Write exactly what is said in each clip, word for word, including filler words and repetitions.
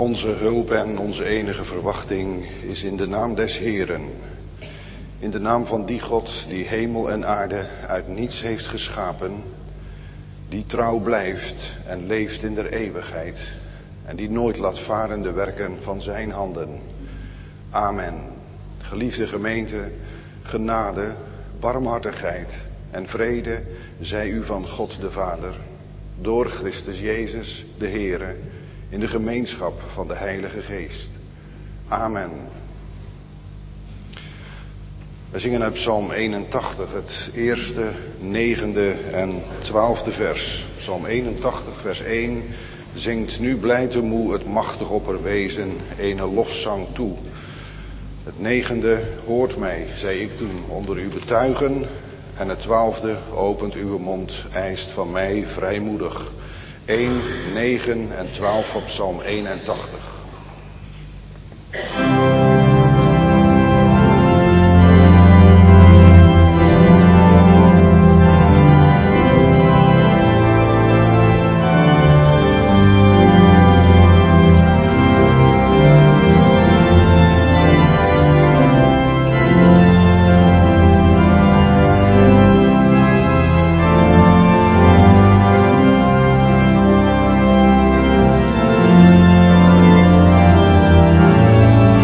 Onze hulp en onze enige verwachting is in de naam des Heeren. In de naam van die God die hemel en aarde uit niets heeft geschapen. Die trouw blijft en leeft in der eeuwigheid. En die nooit laat varen de werken van zijn handen. Amen. Geliefde gemeente, genade, barmhartigheid en vrede zij u van God de Vader. Door Christus Jezus de Heere. In de gemeenschap van de Heilige Geest. Amen. We zingen uit Psalm eenentachtig, het eerste, negende en twaalfde vers. Psalm eenentachtig, vers één. Zingt nu blij te moe het machtig opperwezen ene lofzang toe. Het negende, hoort mij, zei ik toen, onder uw betuigen. En het twaalfde, opent uw mond, eist van mij vrijmoedig. één, negen en twaalf op Psalm eenentachtig. Thank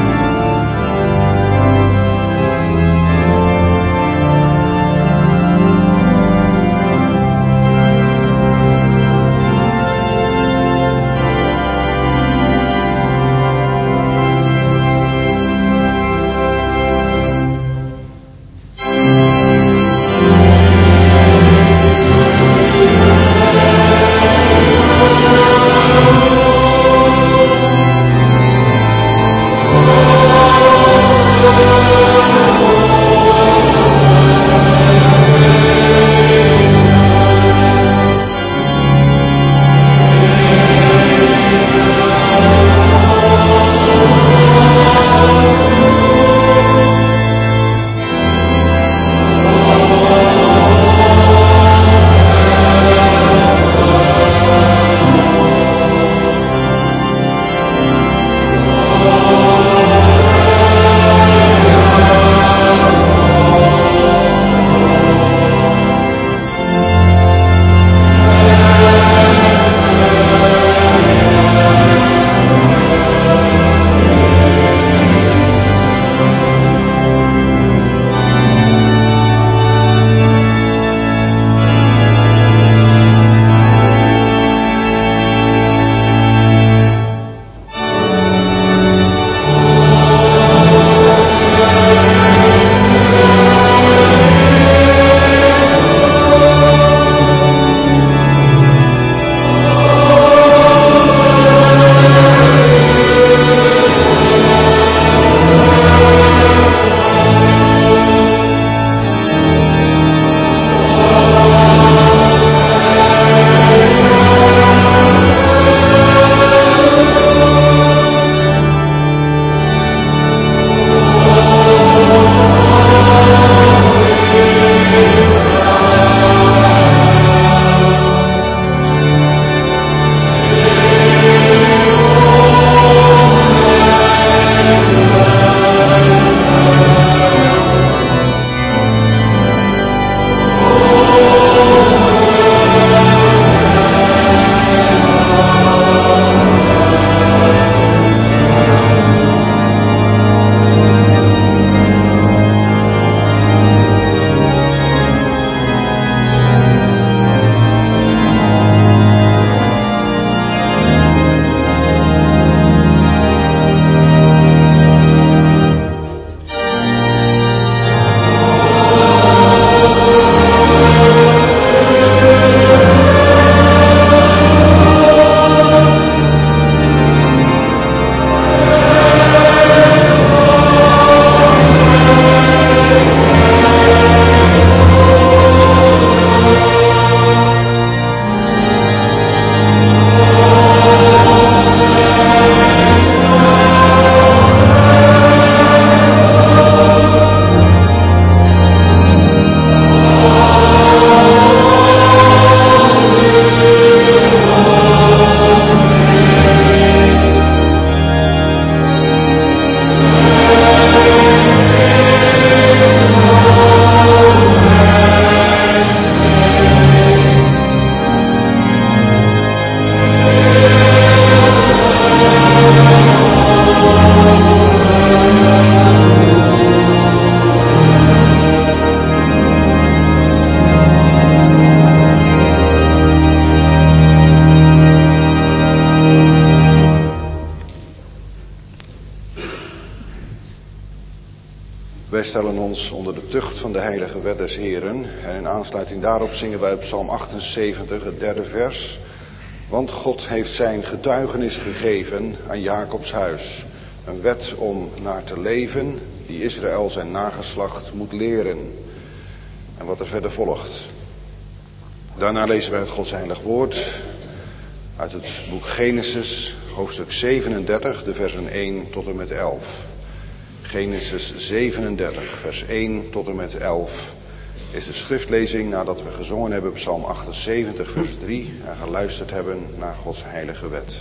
stellen ons onder de tucht van de heilige wet des Heren. En in aansluiting daarop zingen wij op Psalm achtenzeventig, het derde vers. Want God heeft zijn getuigenis gegeven aan Jacobs huis. Een wet om naar te leven, die Israël zijn nageslacht moet leren. En wat er verder volgt. Daarna lezen wij het Gods heilig woord uit het boek Genesis, hoofdstuk zevenendertig, de versen één tot en met elf. Genesis zevenendertig, vers één tot en met elf is de schriftlezing nadat we gezongen hebben Psalm achtenzeventig, vers drie en geluisterd hebben naar Gods heilige wet.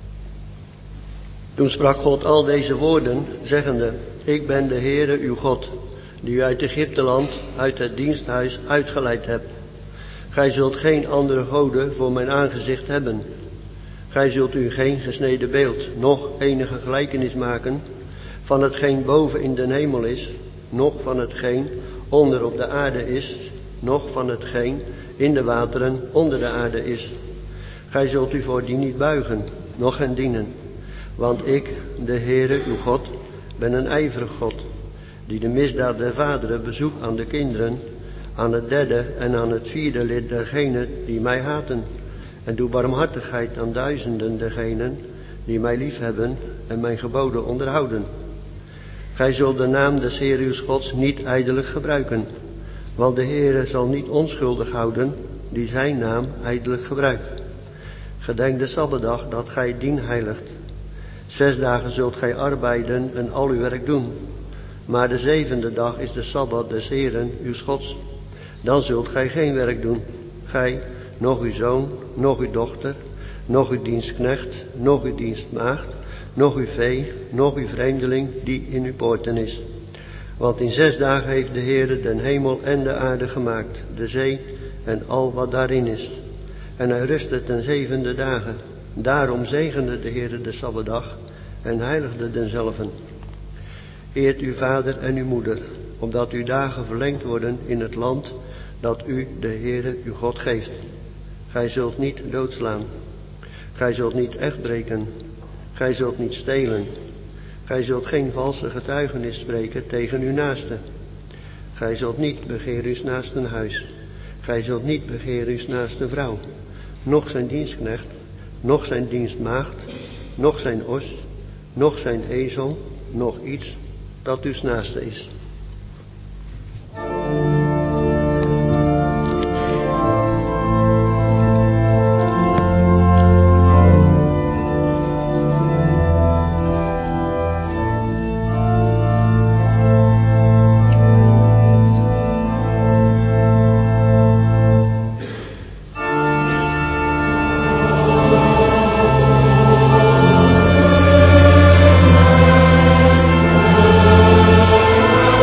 Toen sprak God al deze woorden, zeggende: Ik ben de Heere uw God, die u uit Egypteland, uit het diensthuis uitgeleid hebt. Gij zult geen andere goden voor mijn aangezicht hebben. Gij zult u geen gesneden beeld, noch enige gelijkenis maken van hetgeen boven in de hemel is, noch van hetgeen onder op de aarde is, noch van hetgeen in de wateren onder de aarde is. Gij zult u voor die niet buigen, noch hen dienen. Want ik, de Heere uw God, ben een ijverig God, die de misdaad der vaderen bezoekt aan de kinderen, aan het derde en aan het vierde lid dergenen die mij haten, en doe barmhartigheid aan duizenden dergenen die mij liefhebben en mijn geboden onderhouden. Gij zult de naam des Heeren uws Gods niet ijdelijk gebruiken, want de Heere zal niet onschuldig houden die zijn naam ijdelijk gebruikt. Gedenk de Sabbatdag dat gij dien heiligt. Zes dagen zult gij arbeiden en al uw werk doen, maar de zevende dag is de Sabbat des Heeren uws Gods. Dan zult gij geen werk doen, gij, noch uw zoon, noch uw dochter, noch uw dienstknecht, noch uw dienstmaagd, noch uw vee, noch uw vreemdeling die in uw poorten is. Want in zes dagen heeft de Heere den hemel en de aarde gemaakt, de zee en al wat daarin is. En hij rustte ten zevende dagen. Daarom zegende de Heere de Sabbatdag en heiligde denzelven. Eert uw vader en uw moeder, opdat uw dagen verlengd worden in het land dat u, de Heere, uw God geeft. Gij zult niet doodslaan. Gij zult niet echtbreken. Gij zult niet stelen. Gij zult geen valse getuigenis spreken tegen uw naaste. Gij zult niet begeren uw naaste huis. Gij zult niet begeren uw naaste vrouw, noch zijn dienstknecht, noch zijn dienstmaagd, noch zijn os, noch zijn ezel, noch iets dat uw naaste is. Amen.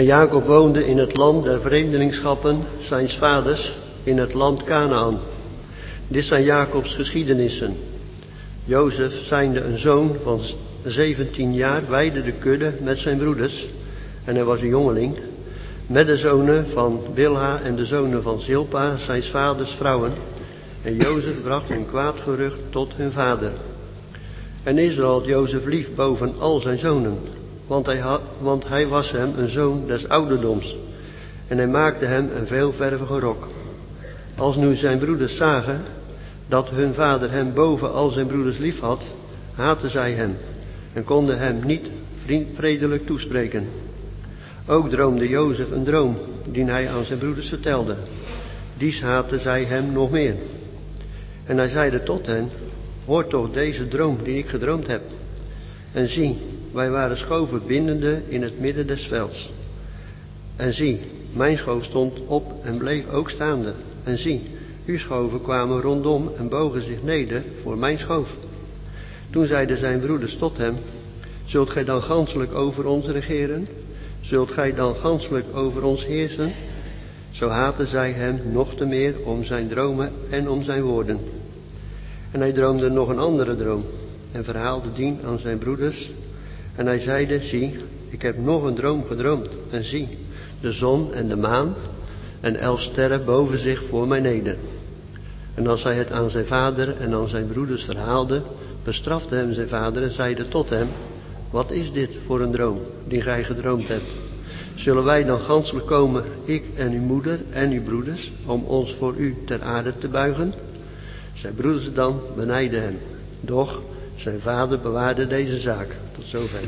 Jacob woonde in het land der vreemdelingschappen zijns vaders, in het land Kanaan. Dit zijn Jacobs geschiedenissen. Jozef, zijnde een zoon van zeventien jaar, weidde de kudde met zijn broeders, en hij was een jongeling, met de zonen van Bilha en de zonen van Zilpa, zijns vaders vrouwen. En Jozef bracht een kwaad gerucht tot hun vader. En Israël had Jozef lief boven al zijn zonen, want hij, had, want hij was hem een zoon des ouderdoms. En hij maakte hem een veelvervige rok. Als nu zijn broeders zagen dat hun vader hem boven al zijn broeders lief had, haatten zij hem en konden hem niet vriendelijk toespreken. Ook droomde Jozef een droom, die hij aan zijn broeders vertelde. Dies haatten zij hem nog meer. En hij zeide tot hen: hoor toch deze droom die ik gedroomd heb. En zie, wij waren schoven bindende in het midden des velds. En zie, mijn schoof stond op en bleef ook staande. En zie, uw schoven kwamen rondom en bogen zich neder voor mijn schoof. Toen zeiden zijn broeders tot hem: zult gij dan ganselijk over ons regeren? Zult gij dan ganselijk over ons heersen? Zo haatten zij hem nog te meer om zijn dromen en om zijn woorden. En hij droomde nog een andere droom en verhaalde dien aan zijn broeders. En hij zeide: zie, ik heb nog een droom gedroomd. En zie, de zon en de maan en elf sterren boven zich voor mij neder. En als hij het aan zijn vader en aan zijn broeders verhaalde, bestrafte hem zijn vader en zeide tot hem: wat is dit voor een droom die gij gedroomd hebt? Zullen wij dan ganselijk komen, ik en uw moeder en uw broeders, om ons voor u ter aarde te buigen? Zijn broeders dan benijdden hem. Doch zijn vader bewaarde deze zaak. Tot zover.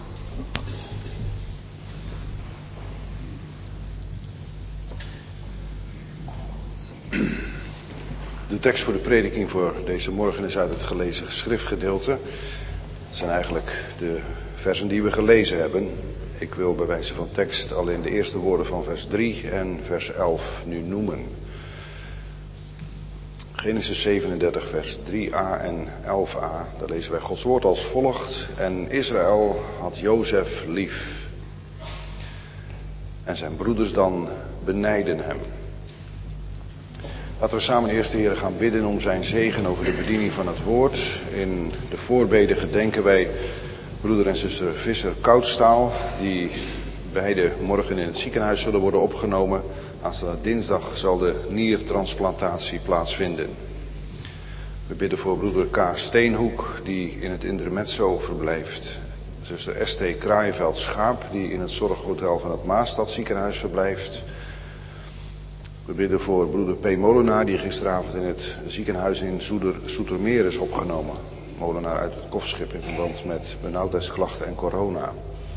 De tekst voor de prediking voor deze morgen is uit het gelezen schriftgedeelte. Het zijn eigenlijk de versen die we gelezen hebben. Ik wil bij wijze van tekst alleen de eerste woorden van vers drie en vers elf nu noemen. Genesis zevenendertig vers drie a en elf a. Daar lezen wij Gods woord als volgt. En Israël had Jozef lief. En zijn broeders dan benijdden hem. Laten we samen eerst de Heer gaan bidden om zijn zegen over de bediening van het woord. In de voorbeden gedenken wij broeder en zuster Visser Koudstaal, die beide morgen in het ziekenhuis zullen worden opgenomen. Aanstaande dinsdag zal de niertransplantatie plaatsvinden. We bidden voor broeder K. Steenhoek, die in het intermezzo verblijft. Zuster S T Kraaienveld-Schaap, die in het zorghotel van het Maastad ziekenhuis verblijft. We bidden voor broeder P. Molenaar, die gisteravond in het ziekenhuis in Zoeter, Zoetermeer is opgenomen. Molenaar uit het kofschip in verband met benauwdheidsklachten en corona.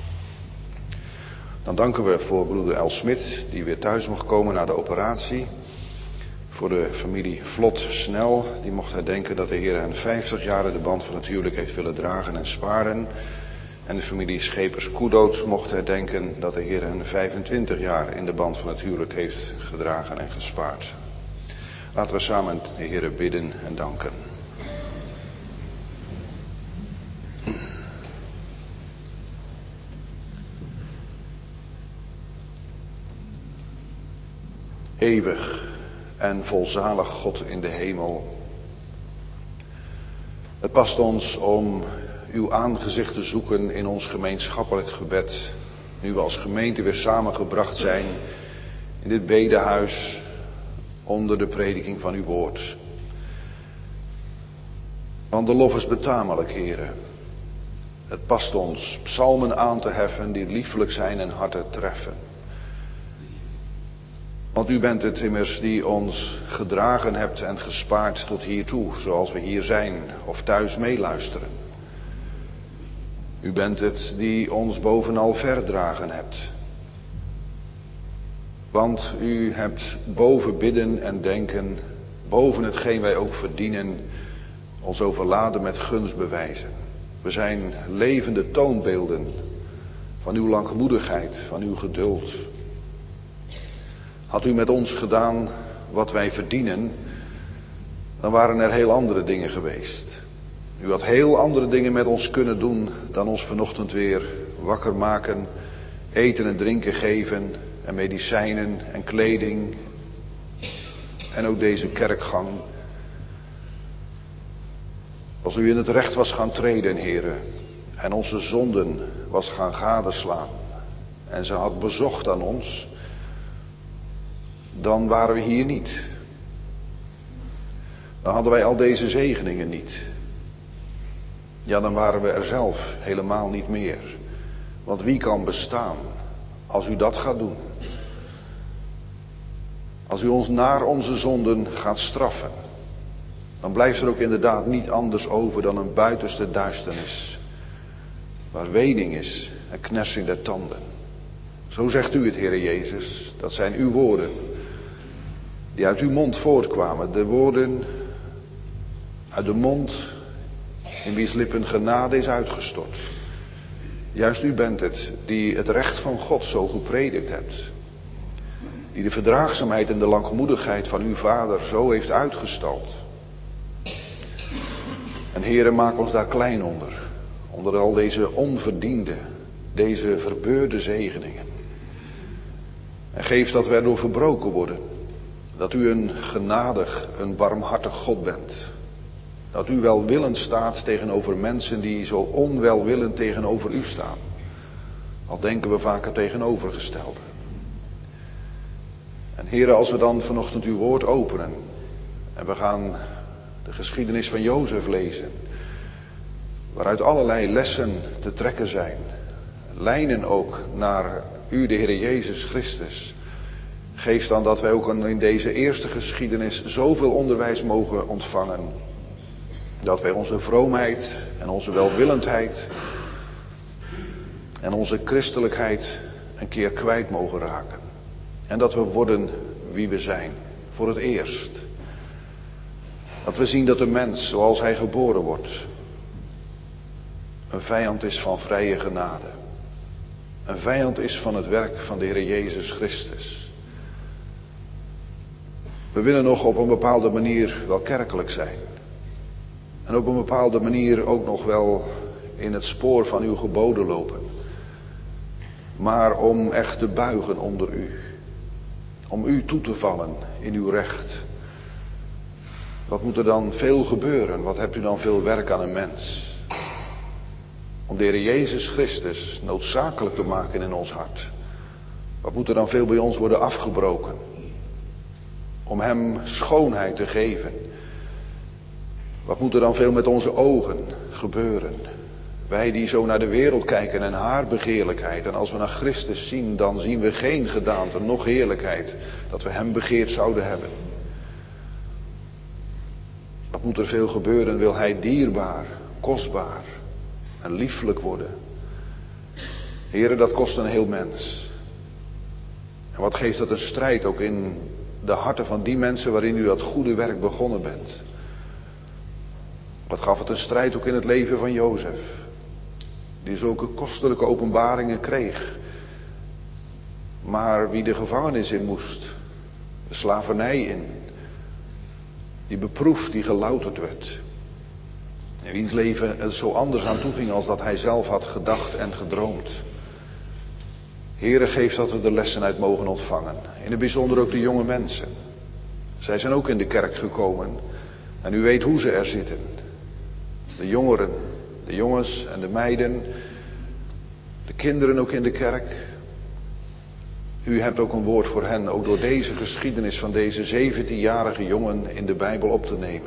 Dan danken we voor broeder El Smit, die weer thuis mocht komen na de operatie. Voor de familie Vlot-Snel, die mocht herdenken dat de Heer hen vijftig jaar de band van het huwelijk heeft willen dragen en sparen. En de familie Schepers-Koedoot mocht herdenken dat de Heer hen vijfentwintig jaar in de band van het huwelijk heeft gedragen en gespaard. Laten we samen de Heer bidden en danken. Eeuwig en volzalig God in de hemel. Het past ons om uw aangezicht te zoeken in ons gemeenschappelijk gebed. Nu we als gemeente weer samengebracht zijn in dit bedehuis onder de prediking van uw woord. Want de lof is betamelijk, Heere. Het past ons psalmen aan te heffen die liefelijk zijn en harten treffen. Want u bent het immers die ons gedragen hebt en gespaard tot hiertoe, zoals we hier zijn of thuis meeluisteren. U bent het die ons bovenal verdragen hebt. Want u hebt boven bidden en denken, boven hetgeen wij ook verdienen, ons overladen met gunstbewijzen. We zijn levende toonbeelden van uw langmoedigheid, van uw geduld. Had u met ons gedaan wat wij verdienen, dan waren er heel andere dingen geweest. U had heel andere dingen met ons kunnen doen dan ons vanochtend weer wakker maken eten en drinken geven en medicijnen en kleding en ook deze kerkgang. Als u in het recht was gaan treden, Heere, en onze zonden was gaan gadeslaan en ze had bezocht aan ons, dan waren we hier niet. Dan hadden wij al deze zegeningen niet. Ja, dan waren we er zelf helemaal niet meer. Want wie kan bestaan als u dat gaat doen? Als u ons naar onze zonden gaat straffen, dan blijft er ook inderdaad niet anders over dan een buitenste duisternis, waar wening is en knersing der tanden. Zo zegt u het, Heere Jezus. Dat zijn uw woorden die uit uw mond voortkwamen. De woorden uit de mond in wie's lippen genade is uitgestort. Juist u bent het die het recht van God zo gepredikt hebt. Die de verdraagzaamheid en de langmoedigheid van uw Vader zo heeft uitgestald. En Heere, maak ons daar klein onder. Onder al deze onverdiende, deze verbeurde zegeningen. En geef dat we erdoor verbroken worden. Dat u een genadig, een barmhartig God bent. Dat u welwillend staat tegenover mensen die zo onwelwillend tegenover u staan. Al denken we vaak het tegenovergestelde. En Heere, als we dan vanochtend uw woord openen. En we gaan de geschiedenis van Jozef lezen. Waaruit allerlei lessen te trekken zijn. Lijnen ook naar u, de Heer Jezus Christus. Geef dan dat wij ook in deze eerste geschiedenis zoveel onderwijs mogen ontvangen. Dat wij onze vroomheid en onze welwillendheid en onze christelijkheid een keer kwijt mogen raken. En dat we worden wie we zijn. Voor het eerst. Dat we zien dat de mens, zoals hij geboren wordt, een vijand is van vrije genade. Een vijand is van het werk van de Heer Jezus Christus. We willen nog op een bepaalde manier wel kerkelijk zijn. En op een bepaalde manier ook nog wel in het spoor van uw geboden lopen. Maar om echt te buigen onder u. Om u toe te vallen in uw recht. Wat moet er dan veel gebeuren? Wat hebt u dan veel werk aan een mens? Om de Heer Jezus Christus noodzakelijk te maken in ons hart. Wat moet er dan veel bij ons worden afgebroken? Om hem schoonheid te geven. Wat moet er dan veel met onze ogen gebeuren? Wij die zo naar de wereld kijken en haar begeerlijkheid. En als we naar Christus zien, dan zien we geen gedaante, noch heerlijkheid. Dat we hem begeerd zouden hebben. Wat moet er veel gebeuren? Wil hij dierbaar, kostbaar en lieflijk worden? Heren, dat kost een heel mens. En wat geeft dat een strijd ook in de harten van die mensen waarin u dat goede werk begonnen bent? Wat gaf het een strijd ook in het leven van Jozef? Die zulke kostelijke openbaringen kreeg. Maar wie de gevangenis in moest. De slavernij in. Die beproefd, die gelouterd werd. In wiens leven het zo anders aan toe ging als dat hij zelf had gedacht en gedroomd. Heere, geef dat we de lessen uit mogen ontvangen. In het bijzonder ook de jonge mensen. Zij zijn ook in de kerk gekomen. En u weet hoe ze er zitten. De jongeren, de jongens en de meiden. De kinderen ook in de kerk. U hebt ook een woord voor hen, ook door deze geschiedenis van deze zeventienjarige jongen in de Bijbel op te nemen.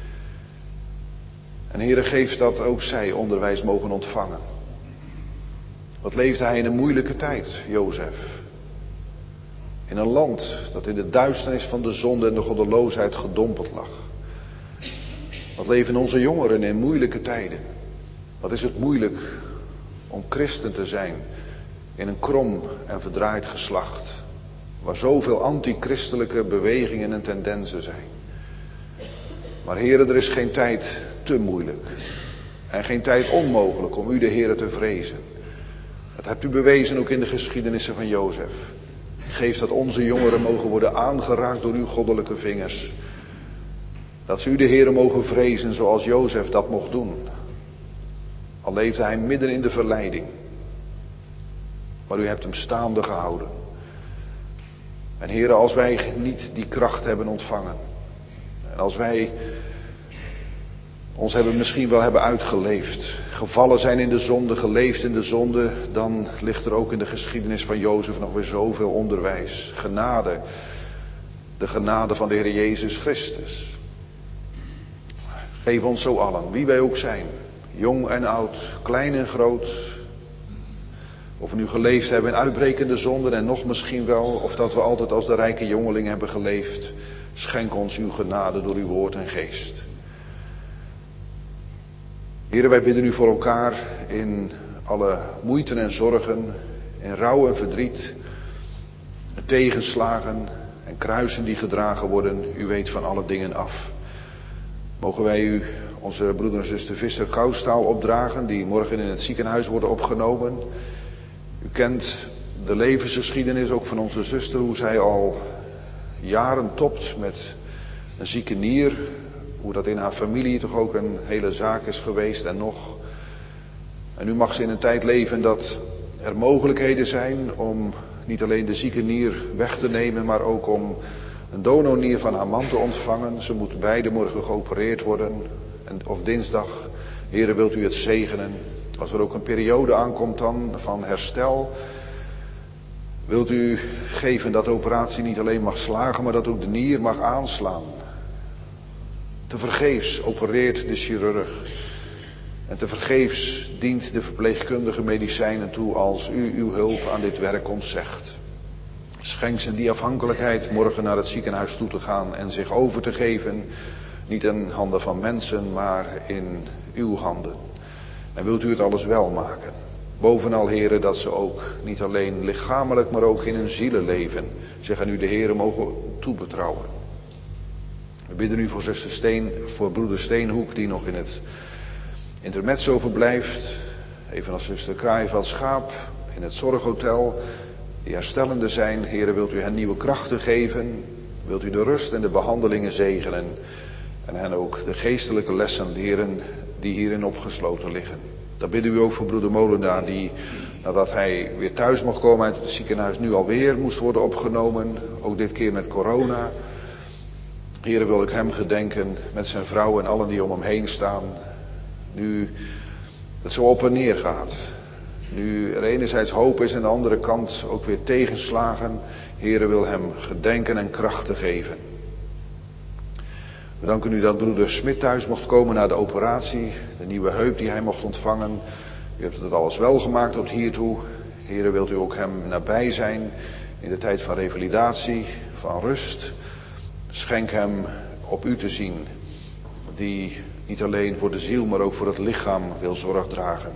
En Heere, geef dat ook zij onderwijs mogen ontvangen. Wat leefde hij in een moeilijke tijd, Jozef. In een land dat in de duisternis van de zonde en de goddeloosheid gedompeld lag. Wat leven onze jongeren in moeilijke tijden. Wat is het moeilijk om christen te zijn in een krom en verdraaid geslacht. Waar zoveel antichristelijke bewegingen en tendensen zijn. Maar Heere, er is geen tijd te moeilijk. En geen tijd onmogelijk om u de Heere te vrezen. Dat hebt u bewezen ook in de geschiedenissen van Jozef. Geef dat onze jongeren mogen worden aangeraakt door uw goddelijke vingers. Dat ze u de Heere mogen vrezen zoals Jozef dat mocht doen. Al leefde hij midden in de verleiding. Maar u hebt hem staande gehouden. En Heere, als wij niet die kracht hebben ontvangen. En als wij ons hebben misschien wel hebben uitgeleefd. Gevallen zijn in de zonde, geleefd in de zonde. Dan ligt er ook in de geschiedenis van Jozef nog weer zoveel onderwijs. Genade. De genade van de Heer Jezus Christus. Geef ons zo allen, wie wij ook zijn. Jong en oud, klein en groot. Of we nu geleefd hebben in uitbrekende zonden en nog misschien wel. Of dat we altijd als de rijke jongeling hebben geleefd. Schenk ons uw genade door uw woord en geest. Heren, wij bidden u voor elkaar in alle moeite en zorgen. In rouw en verdriet. Tegenslagen en kruisen die gedragen worden. U weet van alle dingen af. Mogen wij u onze broeder en zuster Visser Koustaal opdragen. Die morgen in het ziekenhuis worden opgenomen. U kent de levensgeschiedenis ook van onze zuster, hoe zij al jaren topt met een zieke nier. Hoe dat in haar familie toch ook een hele zaak is geweest en nog. En nu mag ze in een tijd leven dat er mogelijkheden zijn om niet alleen de zieke nier weg te nemen, maar ook om een donornier van haar man te ontvangen. Ze moet beide morgen geopereerd worden, en, of dinsdag. Heere, wilt u het zegenen? Als er ook een periode aankomt dan van herstel, wilt u geven dat de operatie niet alleen mag slagen, maar dat ook de nier mag aanslaan. Tevergeefs opereert de chirurg. En tevergeefs dient de verpleegkundige medicijnen toe als u uw hulp aan dit werk ontzegt. Schenk ze die afhankelijkheid morgen naar het ziekenhuis toe te gaan en zich over te geven. Niet in handen van mensen, maar in uw handen. En wilt u het alles wel maken. Bovenal, Heere, dat ze ook niet alleen lichamelijk, maar ook in hun zielenleven zich aan u de Heere mogen toebetrouwen. We bidden u voor zuster Steen, voor broeder Steenhoek, die nog in het intermezzo verblijft. Evenals zuster Kraaiveld Schaap in het zorghotel. Die herstellende zijn. Heere, wilt u hen nieuwe krachten geven. Wilt u de rust en de behandelingen zegenen. En hen ook de geestelijke lessen leren die hierin opgesloten liggen. Dat bidden u ook voor broeder Molenaar, die nadat hij weer thuis mocht komen uit het ziekenhuis nu alweer moest worden opgenomen. Ook dit keer met corona. Heere, wil ik hem gedenken met zijn vrouw en allen die om hem heen staan. Nu het zo op en neer gaat. Nu er enerzijds hoop is en aan de andere kant ook weer tegenslagen. Heere, wil hem gedenken en krachten geven. We danken u dat broeder Smit thuis mocht komen na de operatie. De nieuwe heup die hij mocht ontvangen. U hebt het alles wel gemaakt tot hiertoe. Heere, wilt u ook hem nabij zijn in de tijd van revalidatie, van rust. Schenk hem op u te zien. Die niet alleen voor de ziel, maar ook voor het lichaam wil zorg dragen.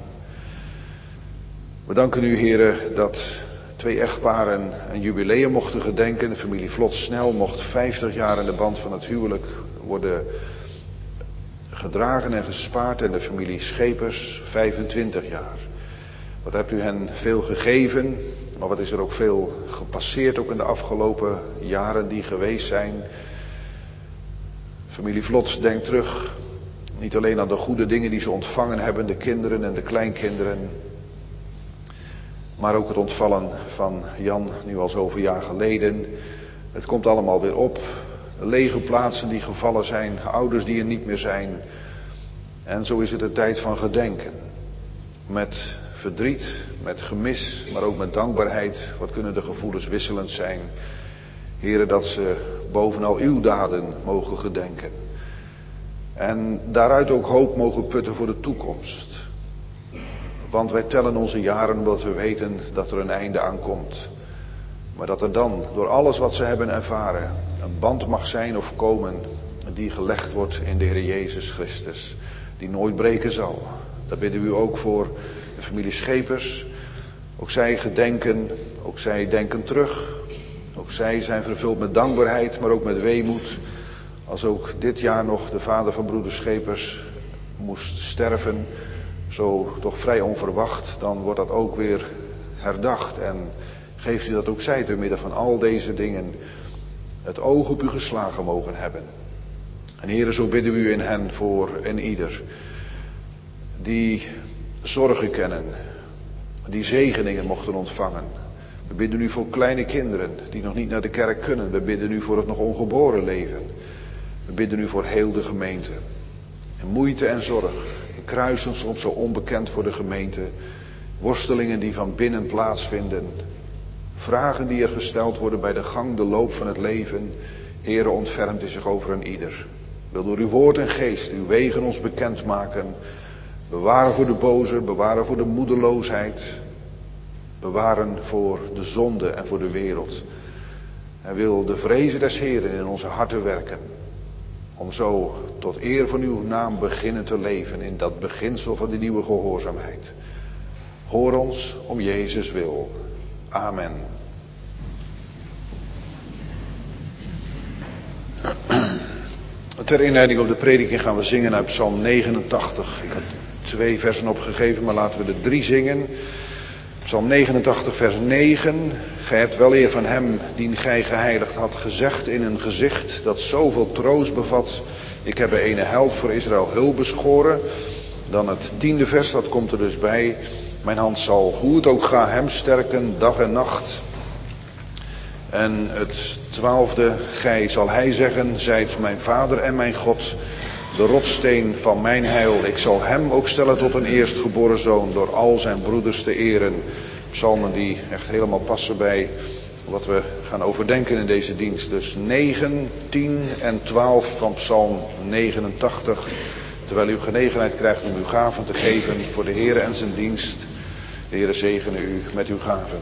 We danken u, Heere, dat twee echtparen een jubileum mochten gedenken. De familie Vlot Snel mocht vijftig jaar in de band van het huwelijk worden gedragen en gespaard. En de familie Schepers vijfentwintig jaar. Wat hebt u hen veel gegeven, maar wat is er ook veel gepasseerd, ook in de afgelopen jaren die geweest zijn. Familie Vlot denkt terug, niet alleen aan de goede dingen die ze ontvangen hebben, de kinderen en de kleinkinderen. Maar ook het ontvallen van Jan, nu al zoveel jaar geleden. Het komt allemaal weer op. Lege plaatsen die gevallen zijn, ouders die er niet meer zijn. En zo is het een tijd van gedenken. Met verdriet, met gemis, maar ook met dankbaarheid. Wat kunnen de gevoelens wisselend zijn. Heere, dat ze bovenal uw daden mogen gedenken. En daaruit ook hoop mogen putten voor de toekomst. Want wij tellen onze jaren omdat we weten dat er een einde aankomt. Maar dat er dan, door alles wat ze hebben ervaren, een band mag zijn of komen die gelegd wordt in de Heer Jezus Christus. Die nooit breken zal. Daar bidden we u ook voor de familie Schepers. Ook zij gedenken, ook zij denken terug. Ook zij zijn vervuld met dankbaarheid, maar ook met weemoed. Als ook dit jaar nog de vader van broeder Schepers moest sterven, zo toch vrij onverwacht, dan wordt dat ook weer herdacht. En geeft u dat ook zij te midden van al deze dingen het oog op u geslagen mogen hebben. En Heere, zo bidden we u in hen voor en ieder die zorgen kennen, die zegeningen mochten ontvangen. We bidden u voor kleine kinderen die nog niet naar de kerk kunnen. We bidden u voor het nog ongeboren leven. We bidden u voor heel de gemeente. In moeite en zorg, in kruisen soms zo onbekend voor de gemeente. Worstelingen die van binnen plaatsvinden. Vragen die er gesteld worden bij de gang, de loop van het leven. Heere, ontfermt u zich over een ieder. Wil door uw woord en geest uw wegen ons bekendmaken. Bewaren voor de boze, bewaren voor de moedeloosheid. Bewaren voor de zonde en voor de wereld. En wil de vrezen des Heeren in onze harten werken. Om zo tot eer van uw naam beginnen te leven in dat beginsel van die nieuwe gehoorzaamheid. Hoor ons om Jezus wil. Amen. Ter inleiding op de prediking gaan we zingen uit Psalm negenentachtig. Ik had twee versen opgegeven, maar laten we er drie zingen. Psalm negenentachtig vers negen. Gij hebt wel eer van hem dien gij geheiligd had gezegd in een gezicht dat zoveel troost bevat. Ik heb een ene held voor Israël hulp beschoren. Dan het tiende vers, dat komt er dus bij. Mijn hand zal, hoe het ook ga, hem sterken, dag en nacht. En het twaalfde, gij zal hij zeggen, zijt mijn vader en mijn God, de rotsteen van mijn heil. Ik zal hem ook stellen tot een eerstgeboren zoon, door al zijn broeders te eren. Psalmen die echt helemaal passen bij wat we gaan overdenken in deze dienst. Dus negen, tien en twaalf van Psalm negenentachtig. Terwijl u genegenheid krijgt om uw gaven te geven voor de Heere en zijn dienst. De Heere zegene u met uw gaven.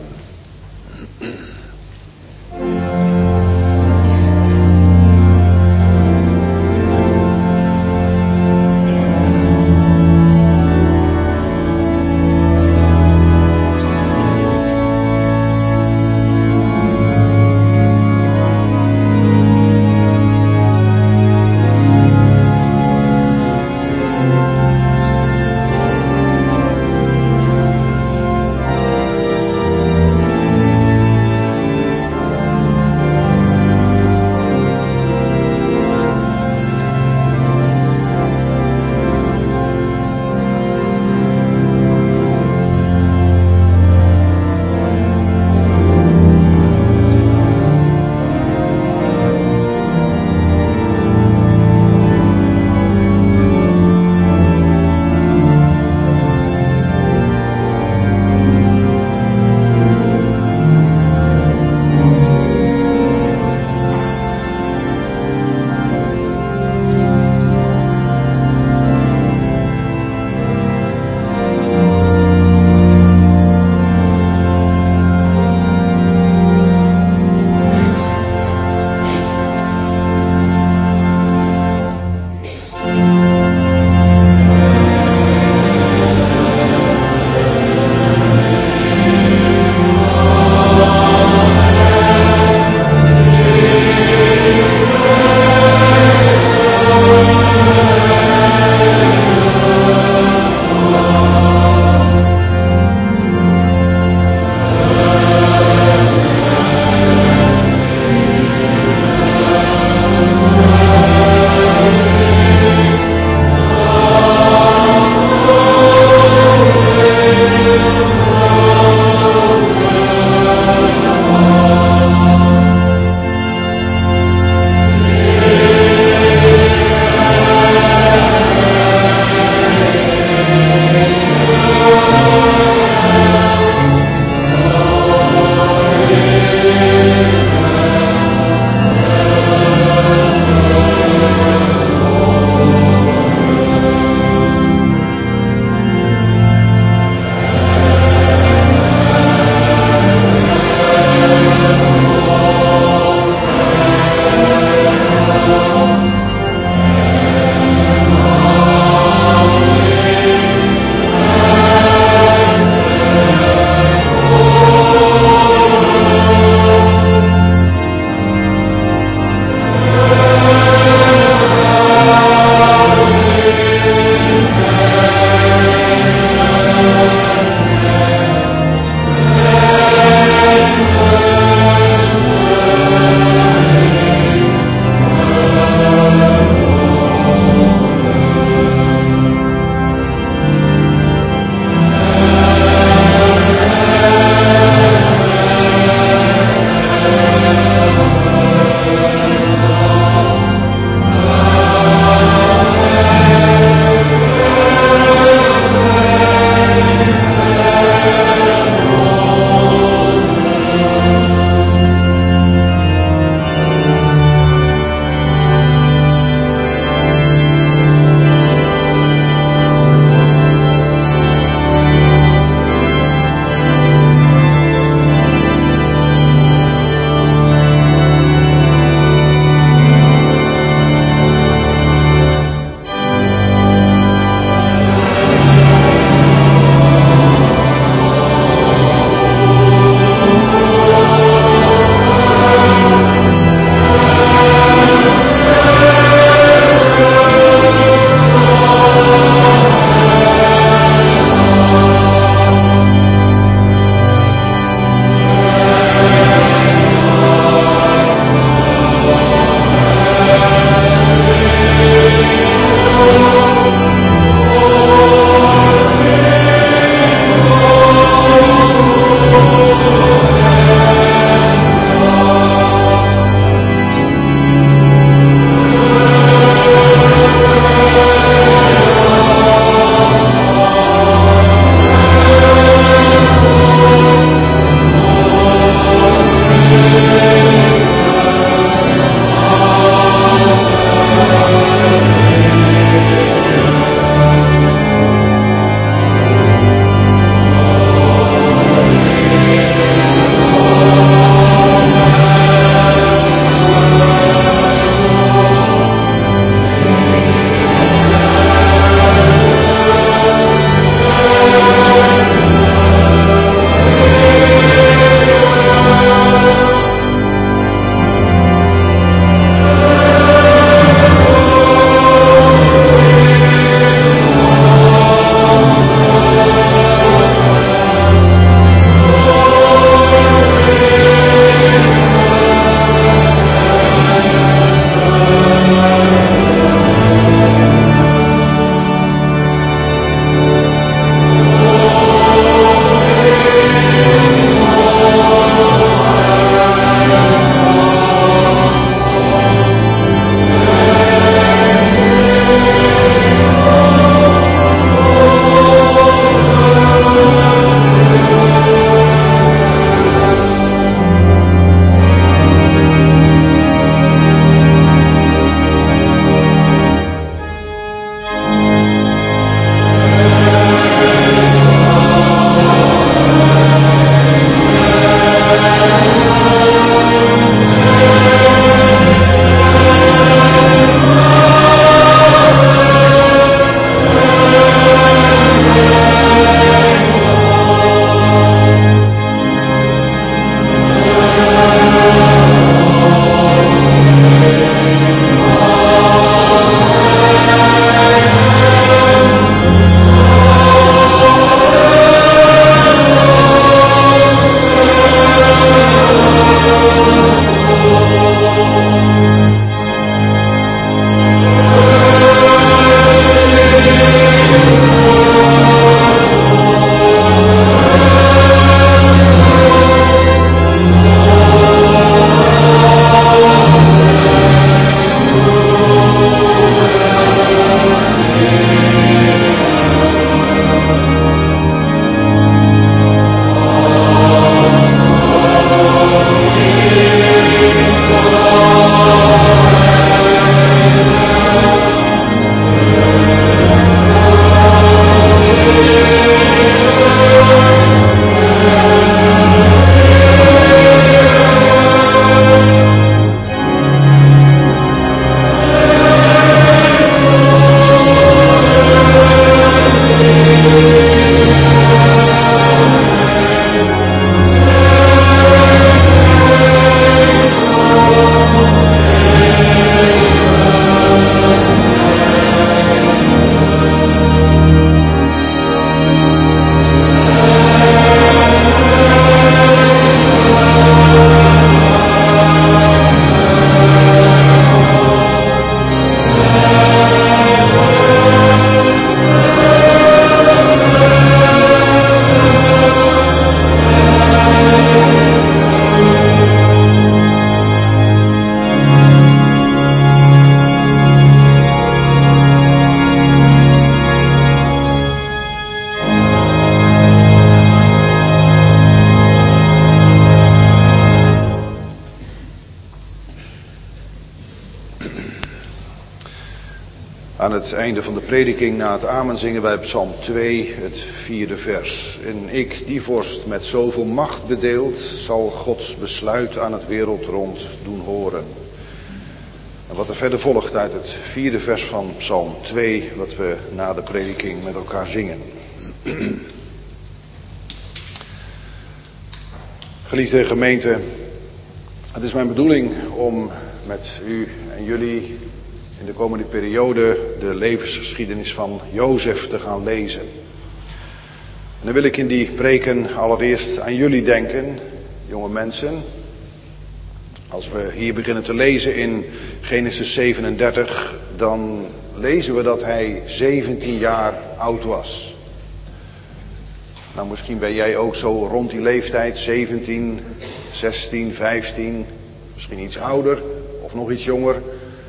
Aan het einde van de prediking, na het amen, zingen wij Psalm twee, het vierde vers. En ik, die vorst met zoveel macht bedeeld, zal Gods besluit aan het wereldrond doen horen. En wat er verder volgt uit het vierde vers van Psalm twee, wat we na de prediking met elkaar zingen. Geliefde gemeente, het is mijn bedoeling om met u en jullie in de komende periode de levensgeschiedenis van Jozef te gaan lezen. En dan wil ik in die preken allereerst aan jullie denken, jonge mensen. Als we hier beginnen te lezen in Genesis zevenendertig, dan lezen we dat hij zeventien jaar oud was. Nou, misschien ben jij ook zo rond die leeftijd, zeventien, zestien, vijftien, misschien iets ouder of nog iets jonger.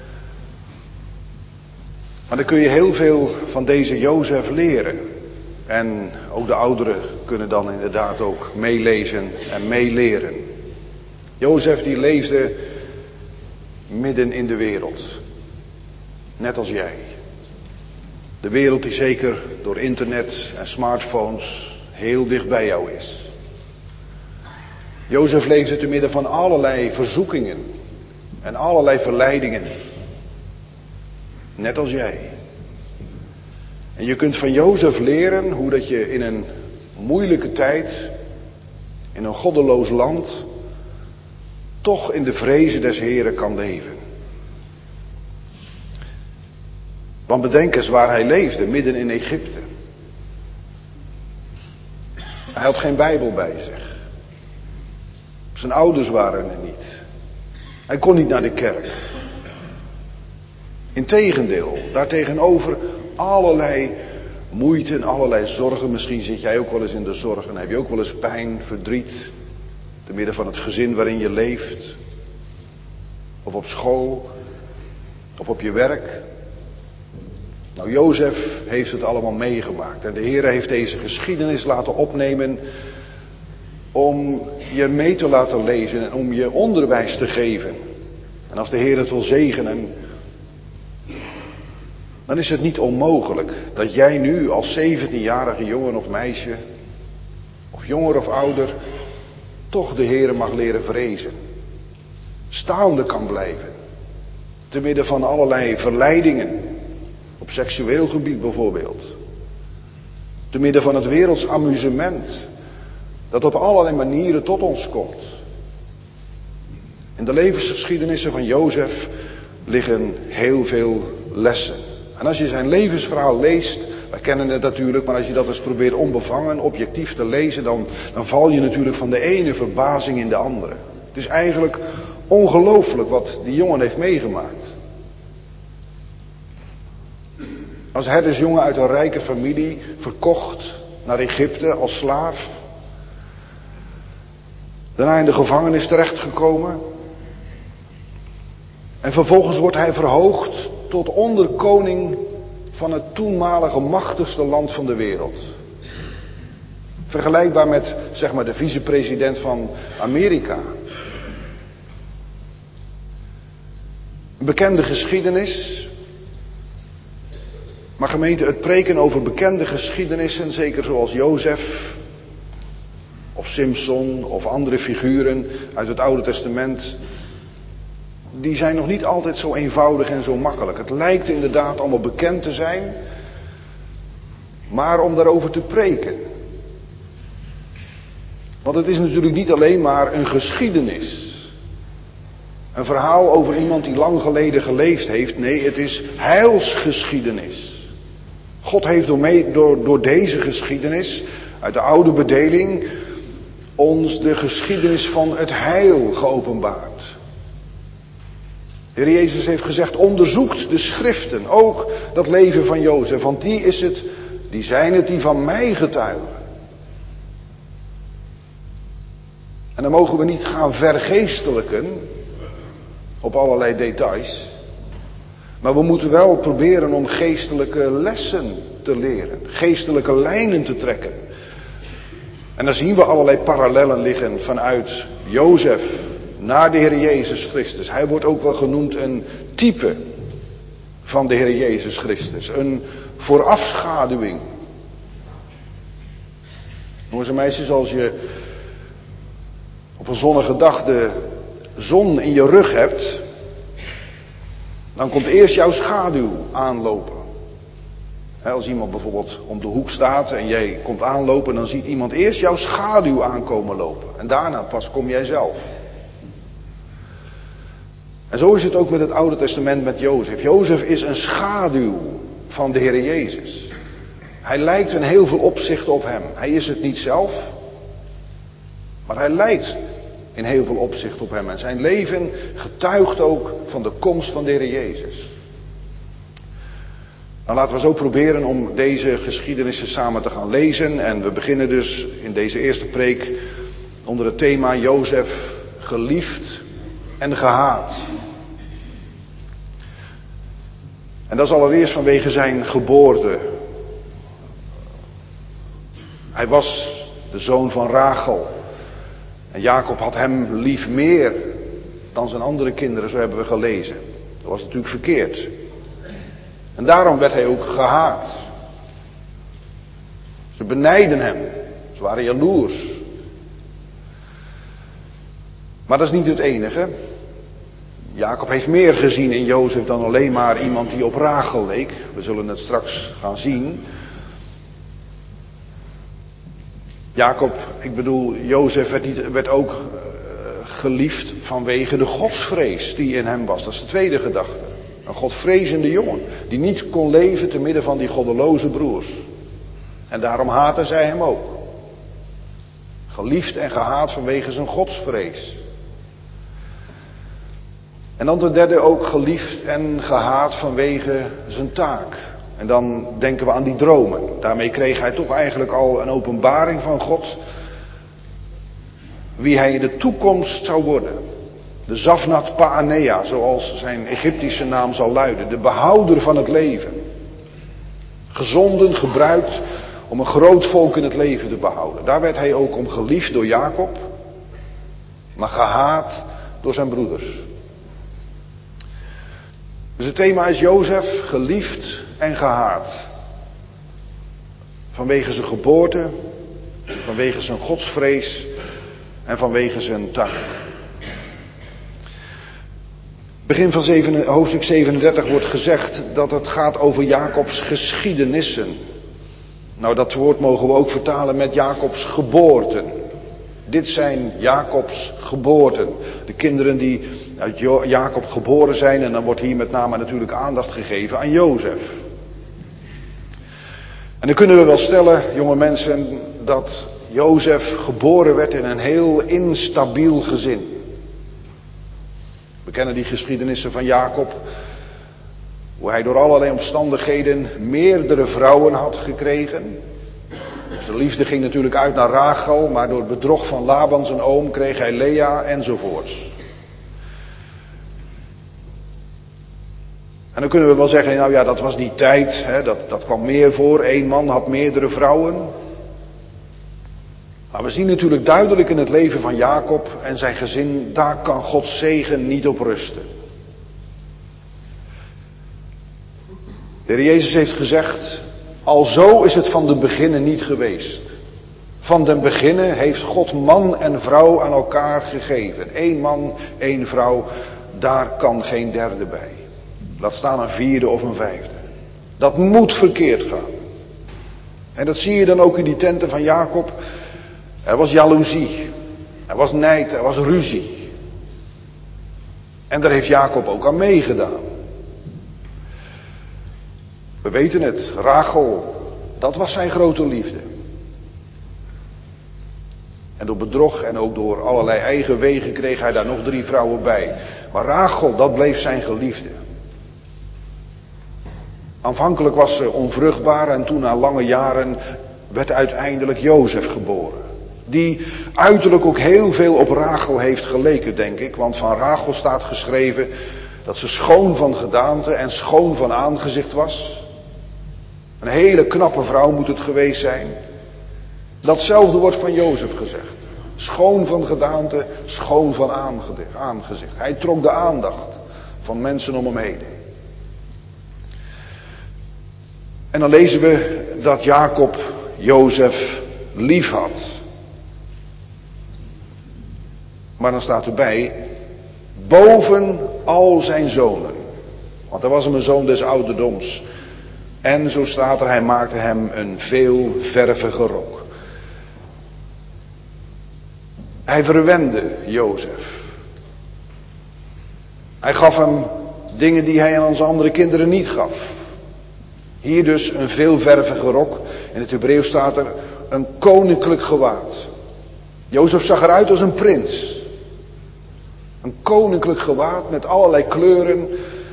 Maar dan kun je heel veel van deze Jozef leren. En ook de ouderen kunnen dan inderdaad ook meelezen en meeleren. Jozef die leefde midden in de wereld. Net als jij. De wereld die zeker door internet en smartphones heel dicht bij jou is. Jozef leefde te midden van allerlei verzoekingen en allerlei verleidingen. Net als jij. En je kunt van Jozef leren hoe dat je in een moeilijke tijd, in een goddeloos land, toch in de vrezen des Heren kan leven. Want bedenk eens waar hij leefde, midden in Egypte. Hij had geen Bijbel bij zich. Zijn ouders waren er niet. Hij kon niet naar de kerk. Integendeel, daartegenover allerlei moeite en allerlei zorgen. Misschien zit jij ook wel eens in de zorgen. Heb je ook wel eens pijn, verdriet. Te midden van het gezin waarin je leeft. Of op school. Of op je werk. Nou, Jozef heeft het allemaal meegemaakt. En de Heer heeft deze geschiedenis laten opnemen om je mee te laten lezen en om je onderwijs te geven. En als de Heer het wil zegenen, dan is het niet onmogelijk dat jij nu als zeventienjarige jongen of meisje, of jonger of ouder, toch de Heer mag leren vrezen. Staande kan blijven. Te midden van allerlei verleidingen. Op seksueel gebied bijvoorbeeld. Te midden van het werelds amusement. Dat op allerlei manieren tot ons komt. In de levensgeschiedenissen van Jozef liggen heel veel lessen. En als je zijn levensverhaal leest, wij kennen het natuurlijk, maar als je dat eens probeert onbevangen, objectief te lezen, dan, dan val je natuurlijk van de ene verbazing in de andere. Het is eigenlijk ongelooflijk wat die jongen heeft meegemaakt. Als herdersjongen uit een rijke familie, verkocht naar Egypte als slaaf. Daarna in de gevangenis terechtgekomen. En vervolgens wordt hij verhoogd tot onderkoning van het toenmalige machtigste land van de wereld. Vergelijkbaar met, zeg maar, de vicepresident van Amerika. Een bekende geschiedenis. Maar gemeente, het preken over bekende geschiedenissen, zeker zoals Jozef, of Simson, of andere figuren uit het Oude Testament, die zijn nog niet altijd zo eenvoudig en zo makkelijk. Het lijkt inderdaad allemaal bekend te zijn, maar om daarover te preken. Want het is natuurlijk niet alleen maar een geschiedenis. Een verhaal over iemand die lang geleden geleefd heeft. Nee, het is heilsgeschiedenis. God heeft door, mee, door, door deze geschiedenis, uit de oude bedeling, ons de geschiedenis van het heil geopenbaard. De Heer Jezus heeft gezegd, onderzoekt de schriften, ook dat leven van Jozef, want die is het, die zijn het die van mij getuigen. En dan mogen we niet gaan vergeestelijken op allerlei details. Maar we moeten wel proberen om geestelijke lessen te leren. Geestelijke lijnen te trekken. En dan zien we allerlei parallellen liggen vanuit Jozef naar de Heer Jezus Christus. Hij wordt ook wel genoemd een type van de Heer Jezus Christus. Een voorafschaduwing. Jongens en meisjes, als je op een zonnige dag de zon in je rug hebt, dan komt eerst jouw schaduw aanlopen. Als iemand bijvoorbeeld om de hoek staat en jij komt aanlopen, dan ziet iemand eerst jouw schaduw aankomen lopen. En daarna pas kom jij zelf. En zo is het ook met het Oude Testament met Jozef. Jozef is een schaduw van de Heer Jezus. Hij lijkt in heel veel opzichten op hem. Hij is het niet zelf, maar hij lijkt in heel veel opzichten op hem. En zijn leven getuigt ook van de komst van de Heer Jezus. Nou, laten we zo proberen om deze geschiedenissen samen te gaan lezen. En we beginnen dus in deze eerste preek onder het thema Jozef, geliefd en gehaat. En dat is allereerst vanwege zijn geboorte. Hij was de zoon van Rachel. En Jacob had hem lief meer dan zijn andere kinderen, zo hebben we gelezen. Dat was natuurlijk verkeerd. En daarom werd hij ook gehaat. Ze benijden hem. Ze waren jaloers. Maar dat is niet het enige. Jacob heeft meer gezien in Jozef dan alleen maar iemand die op Rachel leek. We zullen het straks gaan zien. Jacob, ik bedoel, Jozef werd, niet, werd ook uh, geliefd vanwege de godsvrees die in hem was. Dat is de tweede gedachte. Een godvrezende jongen, die niet kon leven te midden van die goddeloze broers. En daarom haatten zij hem ook. Geliefd en gehaat vanwege zijn godsvrees. En dan ten derde ook geliefd en gehaat vanwege zijn taak. En dan denken we aan die dromen. Daarmee kreeg hij toch eigenlijk al een openbaring van God. Wie hij in de toekomst zou worden. De Zafnat Paanea, zoals zijn Egyptische naam zal luiden. De behouder van het leven. Gezonden, gebruikt om een groot volk in het leven te behouden. Daar werd hij ook om geliefd door Jacob. Maar gehaat door zijn broeders. Dus het thema is Jozef, geliefd en gehaat. Vanwege zijn geboorte, vanwege zijn godsvrees en vanwege zijn taak. Begin van zeven, hoofdstuk zevenendertig wordt gezegd dat het gaat over Jacobs geschiedenissen. Nou, dat woord mogen we ook vertalen met Jacobs geboorten. Dit zijn Jacobs geboorten. De kinderen die uit Jacob geboren zijn. En dan wordt hier met name natuurlijk aandacht gegeven aan Jozef. En dan kunnen we wel stellen, jonge mensen, dat Jozef geboren werd in een heel instabiel gezin. We kennen die geschiedenissen van Jacob. Hoe hij door allerlei omstandigheden meerdere vrouwen had gekregen. Zijn liefde ging natuurlijk uit naar Rachel, maar door het bedrog van Laban zijn oom kreeg hij Lea enzovoorts. En dan kunnen we wel zeggen, nou ja, dat was die tijd, hè, dat, dat kwam meer voor. Eén man had meerdere vrouwen. Maar we zien natuurlijk duidelijk in het leven van Jacob en zijn gezin, daar kan Gods zegen niet op rusten. De Heer Jezus heeft gezegd, alzo is het van de beginnen niet geweest. Van den beginnen heeft God man en vrouw aan elkaar gegeven. Eén man, één vrouw, daar kan geen derde bij. Laat staan een vierde of een vijfde. Dat moet verkeerd gaan. En dat zie je dan ook in die tenten van Jacob. Er was jaloezie. Er was nijd. Er was ruzie. En daar heeft Jacob ook aan meegedaan. We weten het. Rachel. Dat was zijn grote liefde. En door bedrog en ook door allerlei eigen wegen kreeg hij daar nog drie vrouwen bij. Maar Rachel, dat bleef zijn geliefde. Aanvankelijk was ze onvruchtbaar en toen na lange jaren werd uiteindelijk Jozef geboren. Die uiterlijk ook heel veel op Rachel heeft geleken, denk ik. Want van Rachel staat geschreven dat ze schoon van gedaante en schoon van aangezicht was. Een hele knappe vrouw moet het geweest zijn. Datzelfde wordt van Jozef gezegd. Schoon van gedaante, schoon van aangezicht. Hij trok de aandacht van mensen om hem heen. En dan lezen we dat Jacob Jozef lief had. Maar dan staat erbij, boven al zijn zonen. Want hij was hem een zoon des ouderdoms. En zo staat er, hij maakte hem een veelvervige rok. Hij verwende Jozef. Hij gaf hem dingen die hij aan onze andere kinderen niet gaf. Hier dus een veelvervige rok. In het Hebreeuws staat er een koninklijk gewaad. Jozef zag eruit als een prins. Een koninklijk gewaad met allerlei kleuren.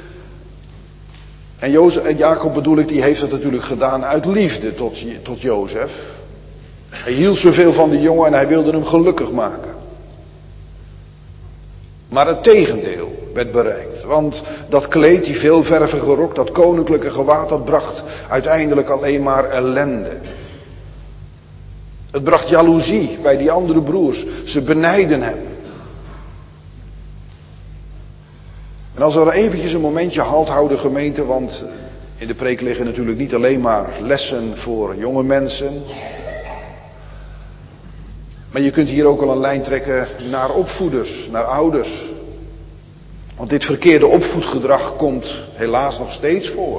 En, Jozef, en Jacob bedoel ik, die heeft dat natuurlijk gedaan uit liefde tot, tot Jozef. Hij hield zoveel van die jongen en hij wilde hem gelukkig maken. Maar het tegendeel werd bereikt. Want dat kleed, die veelvervige rok, dat koninklijke gewaad, dat bracht uiteindelijk alleen maar ellende. Het bracht jaloezie bij die andere broers. Ze benijden hem. En als we er eventjes een momentje halt houden, gemeente, want in de preek liggen natuurlijk niet alleen maar lessen voor jonge mensen. Maar je kunt hier ook al een lijn trekken naar opvoeders, naar ouders. Want dit verkeerde opvoedgedrag komt helaas nog steeds voor.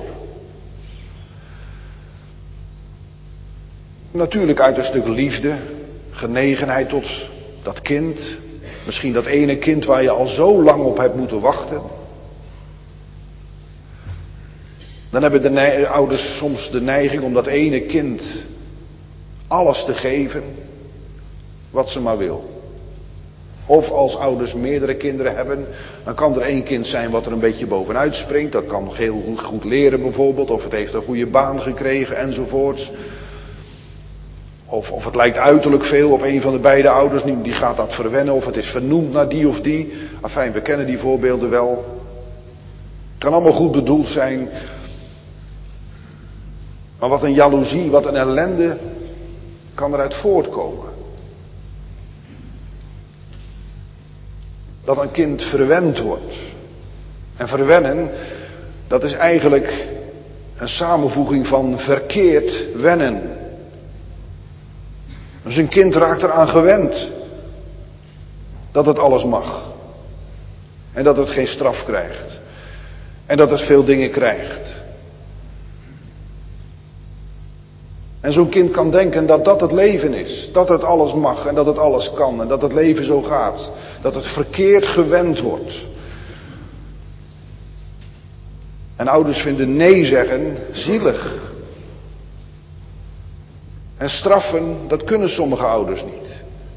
Natuurlijk uit een stuk liefde, genegenheid tot dat kind. Misschien dat ene kind waar je al zo lang op hebt moeten wachten. Dan hebben de ne- ouders soms de neiging om dat ene kind alles te geven wat ze maar wil. Of als ouders meerdere kinderen hebben, dan kan er één kind zijn wat er een beetje bovenuit springt. Dat kan nog heel goed leren bijvoorbeeld, of het heeft een goede baan gekregen enzovoorts. Of, of het lijkt uiterlijk veel op een van de beide ouders, die gaat dat verwennen, of het is vernoemd naar die of die. Afijn, we kennen die voorbeelden wel. Het kan allemaal goed bedoeld zijn. Maar wat een jaloezie, wat een ellende kan eruit voortkomen. Dat een kind verwend wordt. En verwennen, dat is eigenlijk een samenvoeging van verkeerd wennen. Dus een kind raakt eraan gewend dat het alles mag. En dat het geen straf krijgt. En dat het veel dingen krijgt. En zo'n kind kan denken dat dat het leven is. Dat het alles mag en dat het alles kan en dat het leven zo gaat. Dat het verkeerd gewend wordt. En ouders vinden nee zeggen zielig. En straffen, dat kunnen sommige ouders niet.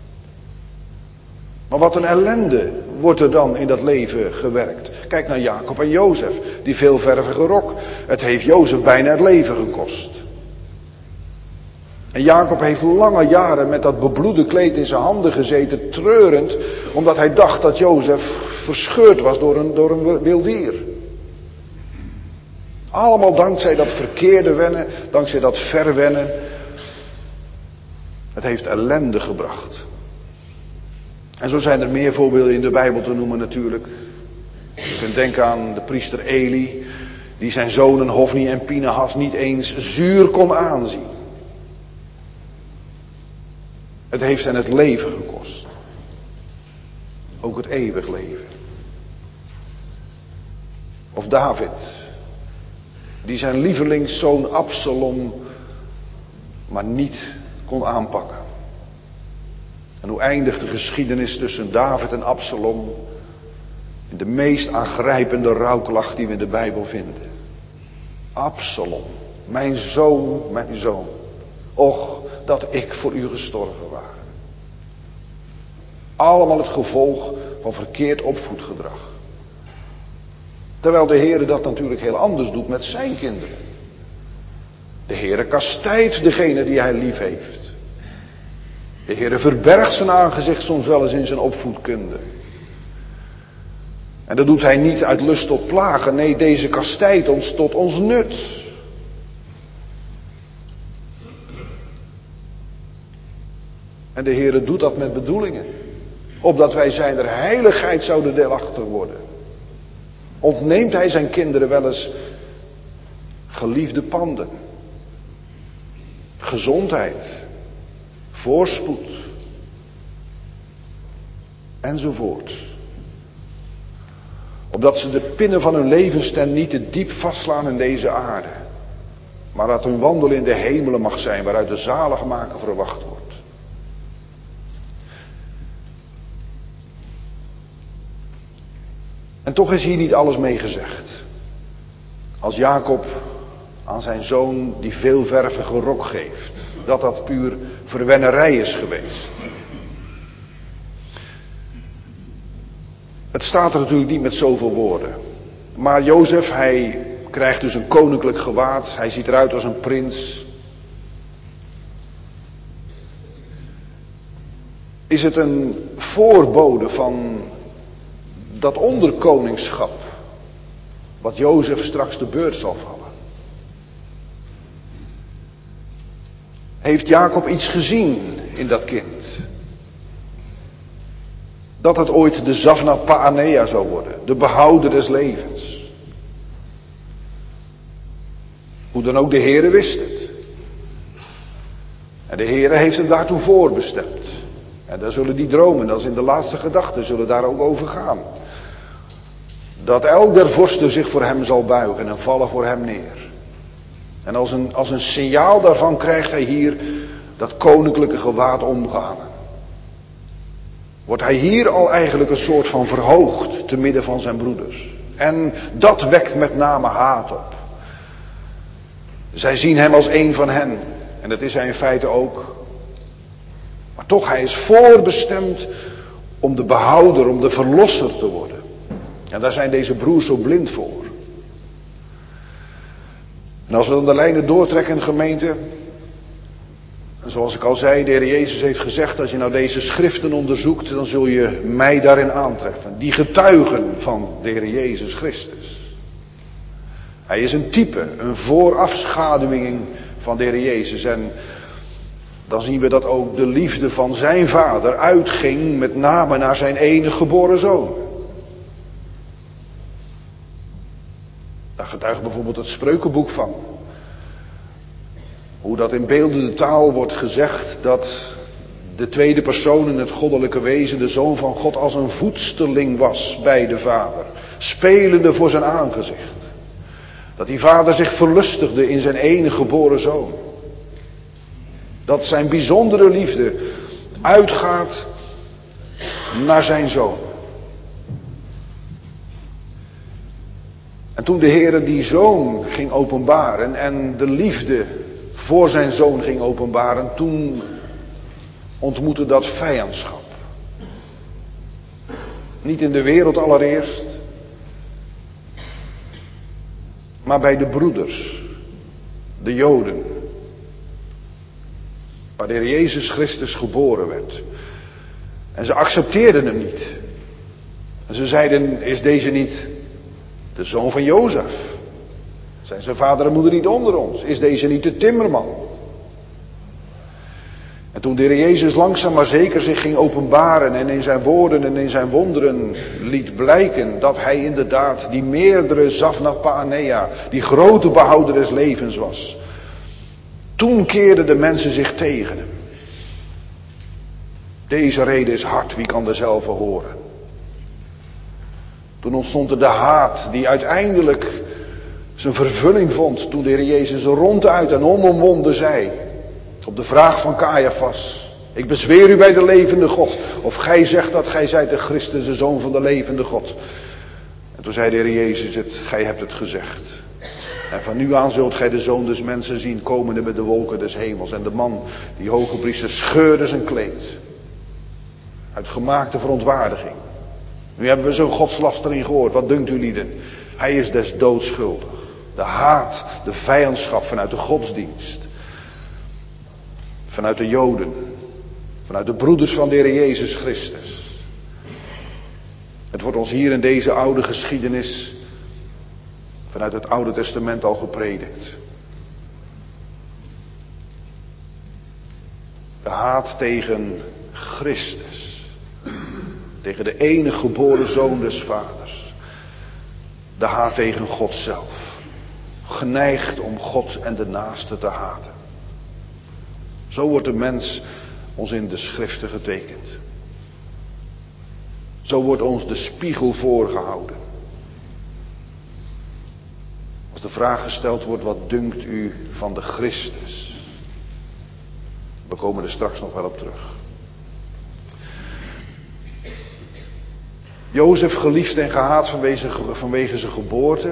Maar wat een ellende wordt er dan in dat leven gewerkt. Kijk naar Jacob en Jozef, die veelvervige rok. Het heeft Jozef bijna het leven gekost. En Jacob heeft lange jaren met dat bebloede kleed in zijn handen gezeten, treurend, omdat hij dacht dat Jozef verscheurd was door een, door een wild dier. Allemaal dankzij dat verkeerde wennen, dankzij dat verwennen. Het heeft ellende gebracht. En zo zijn er meer voorbeelden in de Bijbel te noemen natuurlijk. Je kunt denken aan de priester Eli, die zijn zonen Hofni en Pinehas niet eens zuur kon aanzien. Het heeft hen het leven gekost. Ook het eeuwig leven. Of David, die zijn lievelingszoon Absalom maar niet kon aanpakken. En hoe eindigt de geschiedenis tussen David en Absalom? In de meest aangrijpende rouwklacht die we in de Bijbel vinden. Absalom, mijn zoon, mijn zoon. Och, dat ik voor u gestorven ware. Allemaal het gevolg van verkeerd opvoedgedrag. Terwijl de Heere dat natuurlijk heel anders doet met zijn kinderen. De Heere kastijdt degene die hij lief heeft. De Heere verbergt zijn aangezicht soms wel eens in zijn opvoedkunde. En dat doet hij niet uit lust tot plagen. Nee, deze kastijdt ons tot ons nut. En de Heere doet dat met bedoelingen. Opdat wij zijner heiligheid zouden deelachtig worden. Ontneemt hij zijn kinderen wel eens geliefde panden. gezondheid, voorspoed, enzovoort. Opdat ze de pinnen van hun levenstent niet te diep vastslaan in deze aarde, maar dat hun wandel in de hemelen mag zijn, waaruit de zaligmaker verwacht wordt. En toch is hier niet alles mee gezegd. Als Jacob aan zijn zoon die veelvervige rok geeft, dat dat puur verwennerij is geweest. Het staat er natuurlijk niet met zoveel woorden. Maar Jozef, hij krijgt dus een koninklijk gewaad. Hij ziet eruit als een prins. Is het een voorbode van dat onderkoningschap wat Jozef straks de beurt zal vallen? Heeft Jacob iets gezien in dat kind? Dat het ooit de Zavnat Paanea zou worden, de behouder des levens. Hoe dan ook, de Heere wist het. En de Heere heeft hem daartoe voorbestemd. En daar zullen die dromen, dat is in de laatste gedachten, zullen daar ook over gaan. Dat elk der vorsten zich voor hem zal buigen en vallen voor hem neer. En als een, als een signaal daarvan krijgt hij hier dat koninklijke gewaad omgehangen. Wordt hij hier al eigenlijk een soort van verhoogd te midden van zijn broeders. En dat wekt met name haat op. Zij zien hem als een van hen. En dat is hij in feite ook. Maar toch, hij is voorbestemd om de behouder, om de verlosser te worden. En daar zijn deze broers zo blind voor. En als we dan de lijnen doortrekken, gemeente. En zoals ik al zei, de Heer Jezus heeft gezegd, als je nou deze schriften onderzoekt, dan zul je mij daarin aantreffen. Die getuigen van de Heer Jezus Christus. Hij is een type, een voorafschaduwing van de Heer Jezus. En dan zien we dat ook de liefde van zijn vader uitging met name naar zijn enige geboren zoon. Daar getuigt bijvoorbeeld het Spreukenboek van. Hoe dat in beeldende taal wordt gezegd dat de tweede persoon in het goddelijke wezen, de Zoon van God, als een voedsterling was bij de Vader. Spelende voor zijn aangezicht. Dat die Vader zich verlustigde in zijn enige geboren Zoon. Dat zijn bijzondere liefde uitgaat naar zijn Zoon. En toen de Heere die Zoon ging openbaren en de liefde voor zijn Zoon ging openbaren, toen ontmoette dat vijandschap. Niet in de wereld allereerst, maar bij de broeders, de Joden, waar de Heer Jezus Christus geboren werd. En ze accepteerden hem niet. En ze zeiden, is deze niet de zoon van Jozef? Zijn zijn vader en moeder niet onder ons? Is deze niet de timmerman? En toen de Heer Jezus langzaam maar zeker zich ging openbaren en in zijn woorden en in zijn wonderen liet blijken dat hij inderdaad die meerdere Zavnat Paanea, die grote behouder des levens was. Toen keerden de mensen zich tegen hem. Deze reden is hard, wie kan derzelve horen? Toen ontstond er de haat die uiteindelijk zijn vervulling vond toen de Heer Jezus ronduit en onomwonden zei, op de vraag van Caiaphas, ik bezweer u bij de levende God, of gij zegt dat gij zijt de Christus, de Zoon van de levende God. En toen zei de Heer Jezus het, gij hebt het gezegd. En van nu aan zult gij de Zoon des mensen zien komende met de wolken des hemels. En de man, die hoge priester, scheurde zijn kleed. Uit gemaakte verontwaardiging. Nu hebben we zo'n godslastering gehoord. Wat dunkt u lieden? Hij is des doods schuldig. De haat, de vijandschap vanuit de godsdienst. Vanuit de Joden. Vanuit de broeders van de Heer Jezus Christus. Het wordt ons hier in deze oude geschiedenis vanuit het Oude Testament al gepredikt. De haat tegen Christus. Tegen de enige geboren Zoon des Vaders. De haat tegen God zelf. Geneigd om God en de naaste te haten. Zo wordt de mens ons in de schriften getekend. Zo wordt ons de spiegel voorgehouden. Als de vraag gesteld wordt, wat dunkt u van de Christus? We komen er straks nog wel op terug. Jozef geliefd en gehaat vanwege, vanwege zijn geboorte.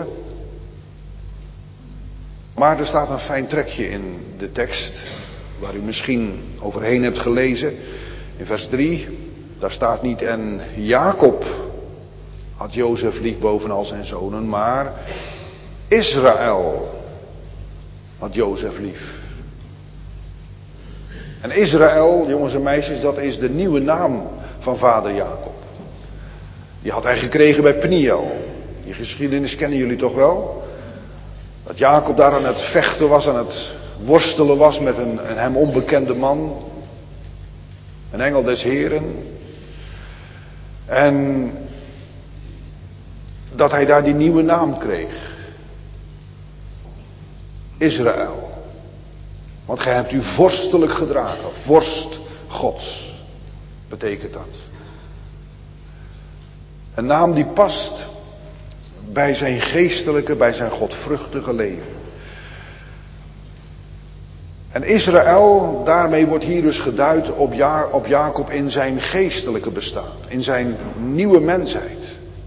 Maar er staat een fijn trekje in de tekst, waar u misschien overheen hebt gelezen. In vers drie, daar staat niet en Jacob had Jozef lief boven al zijn zonen, maar Israël had Jozef lief. En Israël, jongens en meisjes, dat is de nieuwe naam van vader Jacob. Die had hij gekregen bij Peniel. Die geschiedenis kennen jullie toch wel? Dat Jacob daar aan het vechten was, aan het worstelen was met een, een hem onbekende man. Een engel des Heren. En dat hij daar die nieuwe naam kreeg. Israël. Want gij hebt u vorstelijk gedragen. Vorst Gods. Betekent dat. Een naam die past bij zijn geestelijke, bij zijn godvruchtige leven. En Israël, daarmee wordt hier dus geduid op, ja, op Jacob in zijn geestelijke bestaan. In zijn nieuwe mensheid.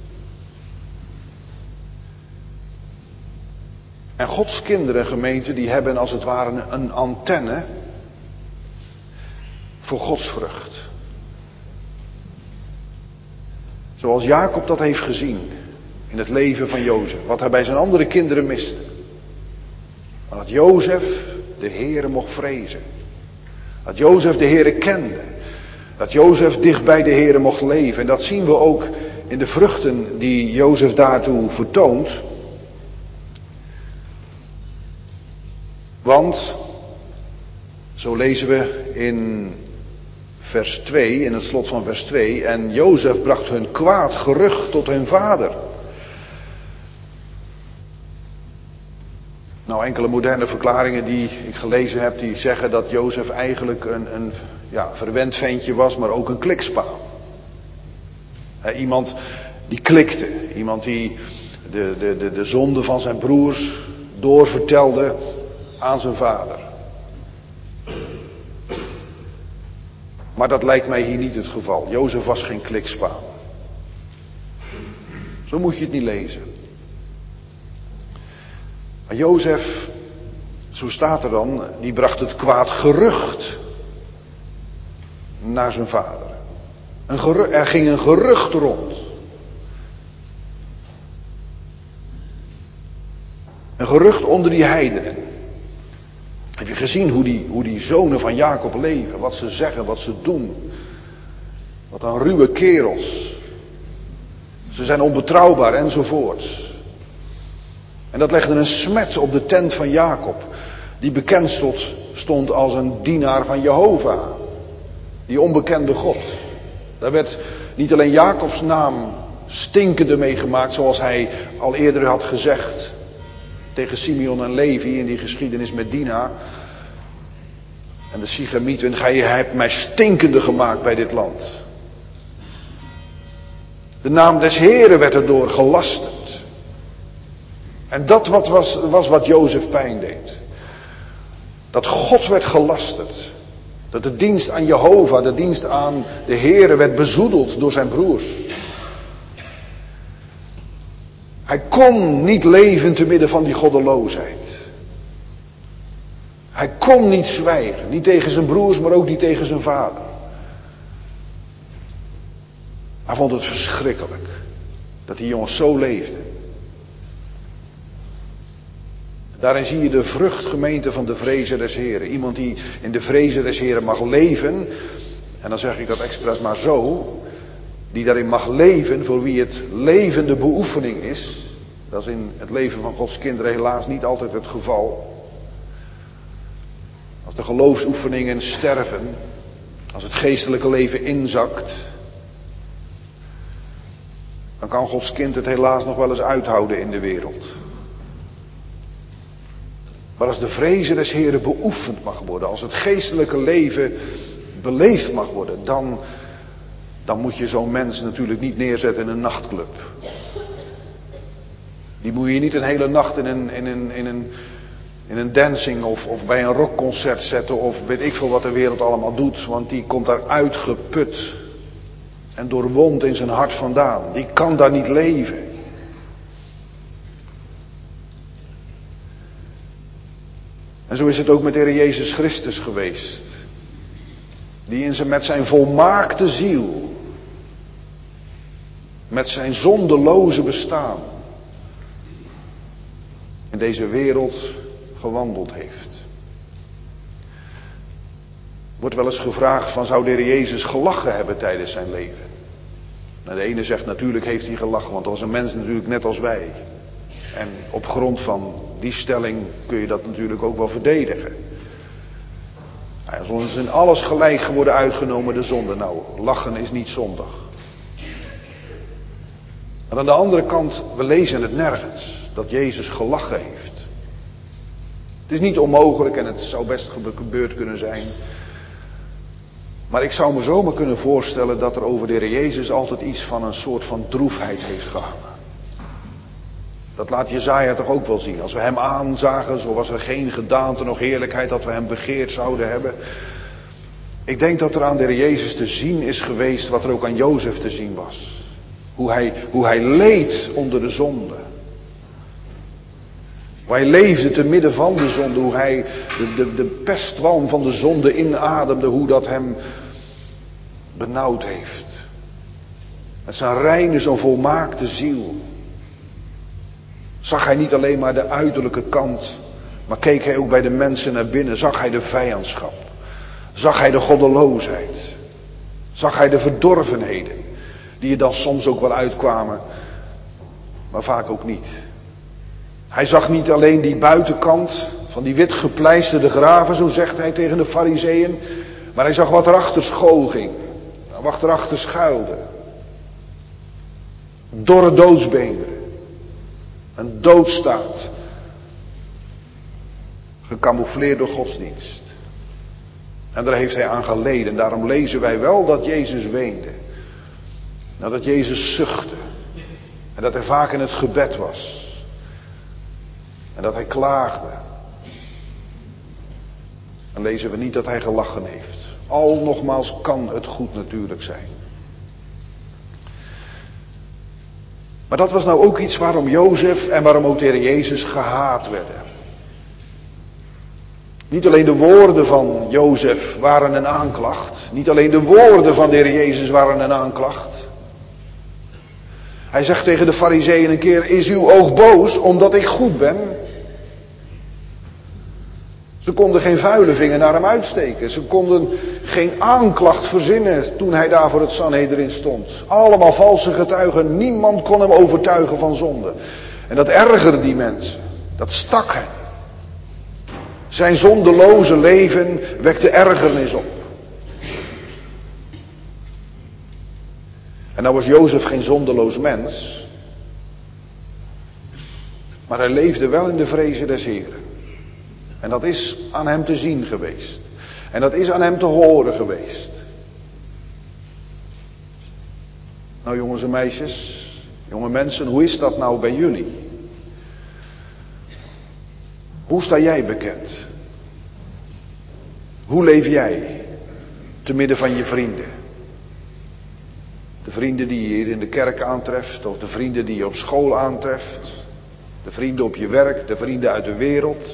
En Gods kinderen, gemeente, die hebben als het ware een antenne voor Gods vrucht. Zoals Jacob dat heeft gezien in het leven van Jozef. Wat hij bij zijn andere kinderen miste. Maar dat Jozef de Heere mocht vrezen. Dat Jozef de Heere kende. Dat Jozef dicht bij de Heere mocht leven. En dat zien we ook in de vruchten die Jozef daartoe vertoont. Want, zo lezen we in vers twee, in het slot van vers twee. En Jozef bracht hun kwaad gerucht tot hun vader. Nou, enkele moderne verklaringen die ik gelezen heb, die zeggen dat Jozef eigenlijk een, een ja, verwend ventje was, maar ook een klikspaan. He, iemand die klikte. Iemand die de, de, de, de zonde van zijn broers doorvertelde aan zijn vader. Maar dat lijkt mij hier niet het geval. Jozef was geen klikspaan. Zo moet je het niet lezen. Maar Jozef, zo staat er dan, die bracht het kwaad gerucht naar zijn vader. Een gerucht, er ging een gerucht rond. Een gerucht onder die heidenen. Heb je gezien hoe die, hoe die zonen van Jacob leven? Wat ze zeggen, wat ze doen. Wat een ruwe kerels. Ze zijn onbetrouwbaar enzovoort. En dat legde een smet op de tent van Jacob. Die bekend stond, stond als een dienaar van Jehovah. Die onbekende God. Daar werd niet alleen Jacobs naam stinkende meegemaakt, zoals hij al eerder had gezegd. Tegen Simeon en Levi in die geschiedenis met Dina. En de Sigemieten, gij hebt mij stinkende gemaakt bij dit land. De naam des Heren werd erdoor gelasterd. En dat wat was, was wat Jozef pijn deed. Dat God werd gelasterd. Dat de dienst aan Jehovah, de dienst aan de Heren werd bezoedeld door zijn broers. Hij kon niet leven te midden van die goddeloosheid. Hij kon niet zwijgen. Niet tegen zijn broers, maar ook niet tegen zijn vader. Hij vond het verschrikkelijk. Dat die jongens zo leefden. Daarin zie je de vruchtgemeente van de vrezen des Heren. Iemand die in de vrezen des Heren mag leven. En dan zeg ik dat expres maar zo. Die daarin mag leven, voor wie het leven de beoefening is. Dat is in het leven van Gods kinderen helaas niet altijd het geval. Als de geloofsoefeningen sterven. Als het geestelijke leven inzakt. Dan kan Gods kind het helaas nog wel eens uithouden in de wereld. Maar als de vrezen des Heren beoefend mag worden, als het geestelijke leven beleefd mag worden, dan, dan moet je zo'n mens natuurlijk niet neerzetten in een nachtclub. Die moet je niet een hele nacht in een, in een, in een, in een dancing of, of bij een rockconcert zetten of weet ik veel wat de wereld allemaal doet. Want die komt daar uitgeput en doorwond in zijn hart vandaan. Die kan daar niet leven. En zo is het ook met de Heer Jezus Christus geweest. Die in zijn, met zijn volmaakte ziel, met zijn zondeloze bestaan, in deze wereld gewandeld heeft. Wordt wel eens gevraagd van, zou de Heer Jezus gelachen hebben tijdens zijn leven? Nou, de ene zegt natuurlijk heeft hij gelachen, want hij was een mens natuurlijk net als wij. En op grond van die stelling kun je dat natuurlijk ook wel verdedigen. Hij is ons in alles gelijk geworden uitgenomen de zonde. Nou, lachen is niet zondig. Maar aan de andere kant, we lezen het nergens dat Jezus gelachen heeft. Het is niet onmogelijk en het zou best gebeurd kunnen zijn. Maar ik zou me zomaar kunnen voorstellen dat er over de Heer Jezus altijd iets van een soort van droefheid heeft gehangen. Dat laat Jesaja toch ook wel zien. Als we hem aanzagen, zo was er geen gedaante nog heerlijkheid dat we hem begeerd zouden hebben. Ik denk dat er aan de Heer Jezus te zien is geweest wat er ook aan Jozef te zien was. Hoe hij, hoe hij leed onder de zonde. Hoe hij leefde te midden van de zonde. Hoe hij de, de, de pestwalm van de zonde inademde. Hoe dat hem benauwd heeft. Met zijn reine, zo'n volmaakte ziel. Zag hij niet alleen maar de uiterlijke kant. Maar keek hij ook bij de mensen naar binnen. Zag hij de vijandschap. Zag hij de goddeloosheid. Zag hij de verdorvenheden. Die er dan soms ook wel uitkwamen. Maar vaak ook niet. Hij zag niet alleen die buitenkant van die wit gepleisterde graven, zo zegt hij tegen de Farizeeën. Maar hij zag wat erachter school ging. Wat erachter schuilde. Dorre doodsbeenderen. Een doodstaat. Gecamoufleerd door godsdienst. En daar heeft hij aan geleden. Daarom lezen wij wel dat Jezus weende. Nou, dat Jezus zuchtte. En dat hij vaak in het gebed was. En dat hij klaagde. En lezen we niet dat hij gelachen heeft. Al nogmaals kan het goed natuurlijk zijn. Maar dat was nou ook iets waarom Jozef en waarom ook de Heer Jezus gehaat werden. Niet alleen de woorden van Jozef waren een aanklacht. Niet alleen de woorden van de Heer Jezus waren een aanklacht. Hij zegt tegen de Farizeeën een keer, is uw oog boos omdat ik goed ben? Ze konden geen vuile vinger naar hem uitsteken. Ze konden geen aanklacht verzinnen toen hij daar voor het Sanhedrin stond. Allemaal valse getuigen. Niemand kon hem overtuigen van zonde. En dat ergerde die mensen. Dat stak hem. Zijn zondeloze leven wekte ergernis op. En nou was Jozef geen zondeloos mens. Maar hij leefde wel in de vrezen des Heren. En dat is aan hem te zien geweest. En dat is aan hem te horen geweest. Nou jongens en meisjes, jonge mensen, hoe is dat nou bij jullie? Hoe sta jij bekend? Hoe leef jij te midden van je vrienden? De vrienden die je hier in de kerk aantreft, of de vrienden die je op school aantreft. De vrienden op je werk, de vrienden uit de wereld.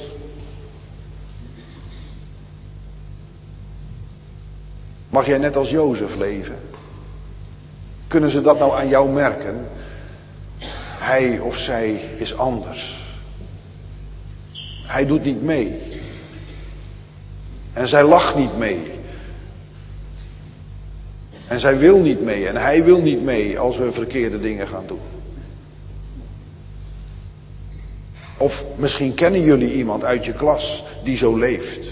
Mag jij net als Jozef leven? Kunnen ze dat nou aan jou merken? Hij of zij is anders. Hij doet niet mee. En zij lacht niet mee. En zij wil niet mee. En hij wil niet mee als we verkeerde dingen gaan doen. Of misschien kennen jullie iemand uit je klas die zo leeft.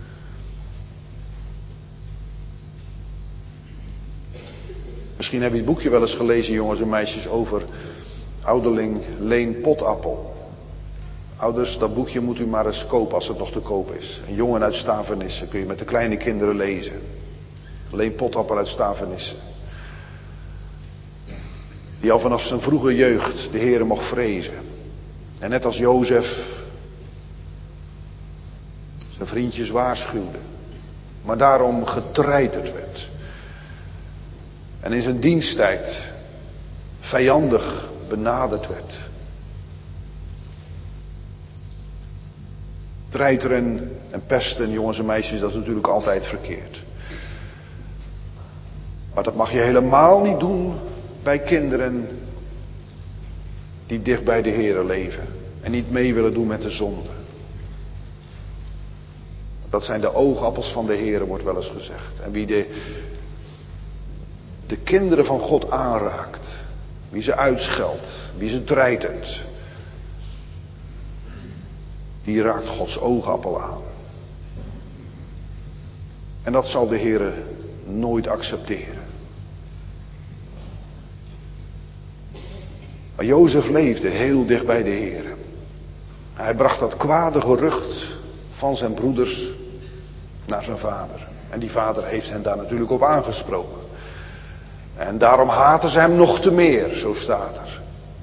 Misschien heb je het boekje wel eens gelezen, jongens en meisjes, over ouderling Leen Potappel. Ouders, dat boekje moet u maar eens kopen als het nog te koop is. Een jongen uit Stavenissen kun je met de kleine kinderen lezen. Leen Pothapper uit Stavenissen. Die al vanaf zijn vroege jeugd de Heere mocht vrezen. En net als Jozef zijn vriendjes waarschuwde. Maar daarom getreiterd werd. En in zijn diensttijd vijandig benaderd werd. Treiteren en pesten, jongens en meisjes, dat is natuurlijk altijd verkeerd. Maar dat mag je helemaal niet doen bij kinderen die dicht bij de Heere leven. En niet mee willen doen met de zonde. Dat zijn de oogappels van de Heere, wordt wel eens gezegd. En wie de, de kinderen van God aanraakt, wie ze uitscheldt, wie ze treitert, die raakt Gods oogappel aan. En dat zal de Heere nooit accepteren. Maar Jozef leefde heel dicht bij de Heere. Hij bracht dat kwade gerucht van zijn broeders naar zijn vader. En die vader heeft hen daar natuurlijk op aangesproken. En daarom haten ze hem nog te meer, zo staat er.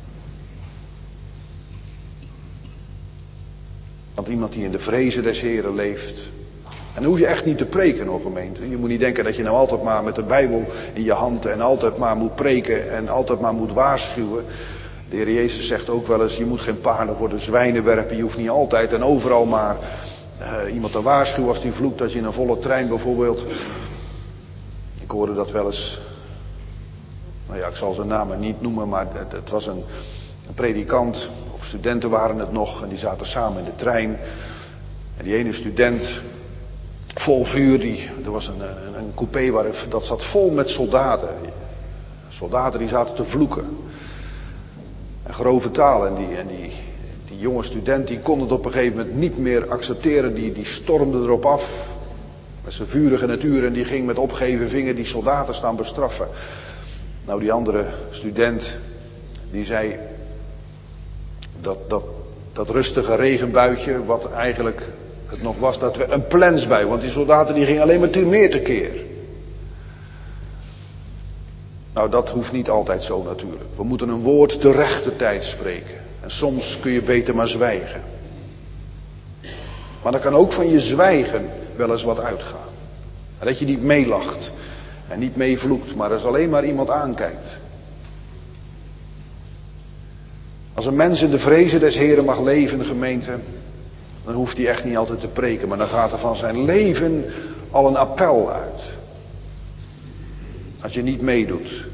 Want iemand die in de vrezen des Heren leeft. En dan hoef je echt niet te preken, hoor gemeente. Je moet niet denken dat je nou altijd maar met de Bijbel in je hand en altijd maar moet preken en altijd maar moet waarschuwen. De Heer Jezus zegt ook wel eens, je moet geen paarden voor de zwijnen werpen. Je hoeft niet altijd en overal maar uh, iemand te waarschuwen als die vloekt. Als je in een volle trein bijvoorbeeld. Ik hoorde dat wel eens. Nou ja, ik zal zijn namen niet noemen, maar het, het was een, een predikant. Of studenten waren het nog en die zaten samen in de trein. En die ene student, vol vuur, die, er was een, een, een coupé waar, dat zat vol met soldaten. Soldaten die zaten te vloeken. En grove taal. En die, en die, die jonge student die kon het op een gegeven moment niet meer accepteren. Die, die stormde erop af. Met zijn vurige natuur. En die ging met opgeheven vinger die soldaten staan bestraffen. Nou, die andere student. Die zei. Dat, dat, dat rustige regenbuitje. Wat eigenlijk het nog was. Dat werd een plensbui. Want die soldaten die gingen alleen maar te meer tekeer. Nou, dat hoeft niet altijd zo natuurlijk. We moeten een woord te rechter tijd spreken. En soms kun je beter maar zwijgen. Maar dan kan ook van je zwijgen wel eens wat uitgaan. En dat je niet meelacht. En niet meevloekt, maar als alleen maar iemand aankijkt. Als een mens in de vrezen des Heren mag leven, gemeente, dan hoeft hij echt niet altijd te preken. Maar dan gaat er van zijn leven al een appel uit. Als je niet meedoet.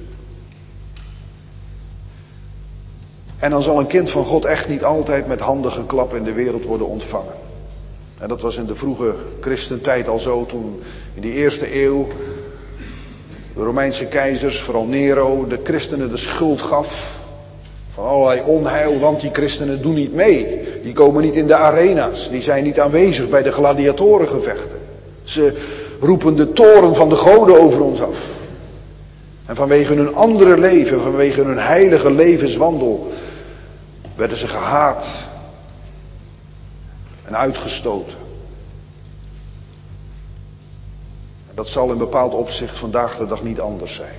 En dan zal een kind van God echt niet altijd met handen geklap in de wereld worden ontvangen. En dat was in de vroege christentijd al zo, toen in die eerste eeuw de Romeinse keizers, vooral Nero, de christenen de schuld gaf van allerlei onheil, want die christenen doen niet mee. Die komen niet in de arena's, die zijn niet aanwezig bij de gladiatorengevechten. Ze roepen de toorn van de goden over ons af. En vanwege hun andere leven, vanwege hun heilige levenswandel, werden ze gehaat en uitgestoten. En dat zal in bepaald opzicht vandaag de dag niet anders zijn.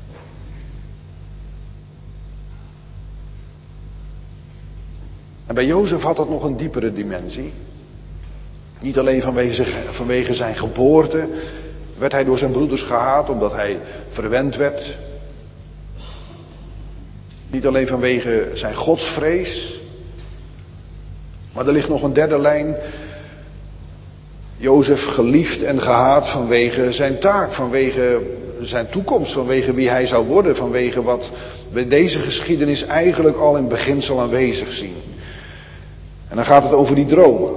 En bij Jozef had dat nog een diepere dimensie. Niet alleen vanwege, vanwege zijn geboorte werd hij door zijn broeders gehaat omdat hij verwend werd. Niet alleen vanwege zijn godsvrees. Maar er ligt nog een derde lijn. Jozef geliefd en gehaat vanwege zijn taak, vanwege zijn toekomst, vanwege wie hij zou worden, vanwege wat we deze geschiedenis eigenlijk al in beginsel aanwezig zien. En dan gaat het over die dromen.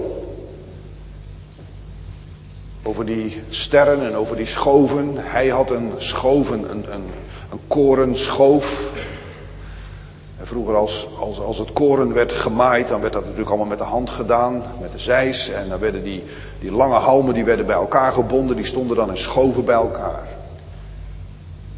Over die sterren en over die schoven. Hij had een schoven, een, een, een korenschoof. En vroeger als, als, als het koren werd gemaaid, dan werd dat natuurlijk allemaal met de hand gedaan, met de zeis. En dan werden die, die lange halmen die werden bij elkaar gebonden, die stonden dan in schoven bij elkaar.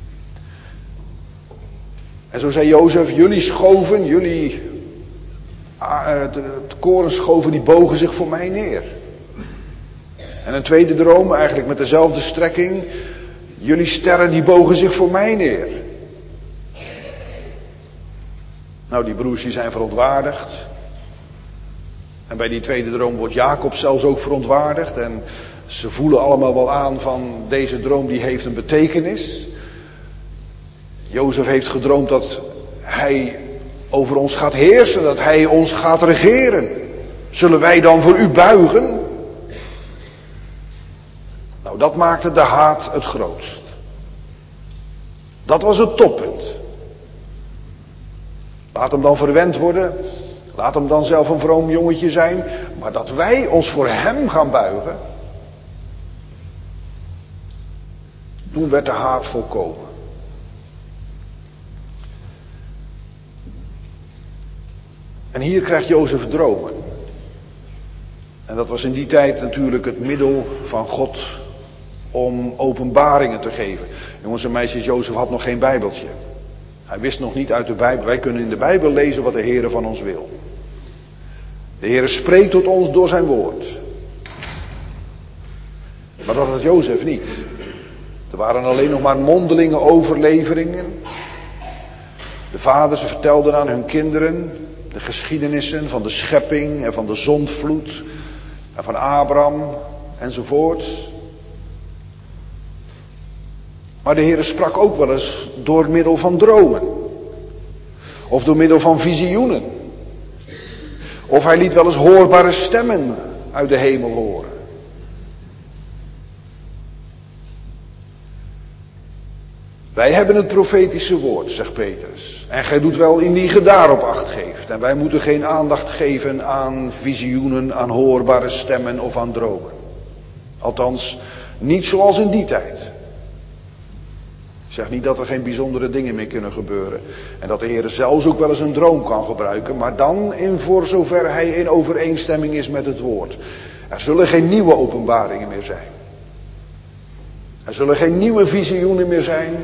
En zo zei Jozef, jullie schoven, jullie Het korenschoven die bogen zich voor mij neer. En een tweede droom, eigenlijk met dezelfde strekking. Jullie sterren die bogen zich voor mij neer. Nou, die broers die zijn verontwaardigd. En bij die tweede droom wordt Jacob zelfs ook verontwaardigd. En ze voelen allemaal wel aan van deze droom die heeft een betekenis. Jozef heeft gedroomd dat hij over ons gaat heersen, dat hij ons gaat regeren. Zullen wij dan voor u buigen? Nou, dat maakte de haat het grootst. Dat was het toppunt. Laat hem dan verwend worden. Laat hem dan zelf een vroom jongetje zijn. Maar dat wij ons voor hem gaan buigen. Toen werd de haat volkomen. En hier krijgt Jozef dromen. En dat was in die tijd natuurlijk het middel van God om openbaringen te geven. Jongens en meisjes, Jozef had nog geen Bijbeltje. Hij wist nog niet uit de Bijbel. Wij kunnen in de Bijbel lezen wat de Heere van ons wil. De Heere spreekt tot ons door zijn woord. Maar dat had Jozef niet. Er waren alleen nog maar mondelinge overleveringen. De vaders vertelden aan hun kinderen de geschiedenissen van de schepping en van de zondvloed en van Abraham enzovoort. Maar de Heere sprak ook wel eens door middel van dromen. Of door middel van visioenen. Of hij liet wel eens hoorbare stemmen uit de hemel horen. Wij hebben het profetische woord, zegt Petrus. En gij doet wel in die ge daarop acht geeft. En wij moeten geen aandacht geven aan visioenen, aan hoorbare stemmen of aan dromen. Althans, niet zoals in die tijd. Ik zeg niet dat er geen bijzondere dingen meer kunnen gebeuren. En dat de Heer zelfs ook wel eens een droom kan gebruiken. Maar dan in voor zover hij in overeenstemming is met het woord. Er zullen geen nieuwe openbaringen meer zijn. Er zullen geen nieuwe visioenen meer zijn.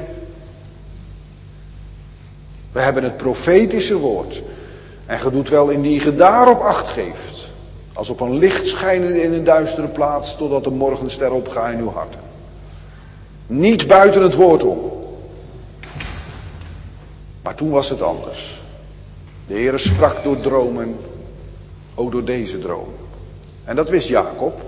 We hebben het profetische woord. En ge doet wel indien ge daarop acht geeft. Als op een licht schijnen in een duistere plaats. Totdat de morgenster opgaat in uw harten. Niet buiten het woord om. Maar toen was het anders. De Heere sprak door dromen. Ook door deze droom. En dat wist Jacob.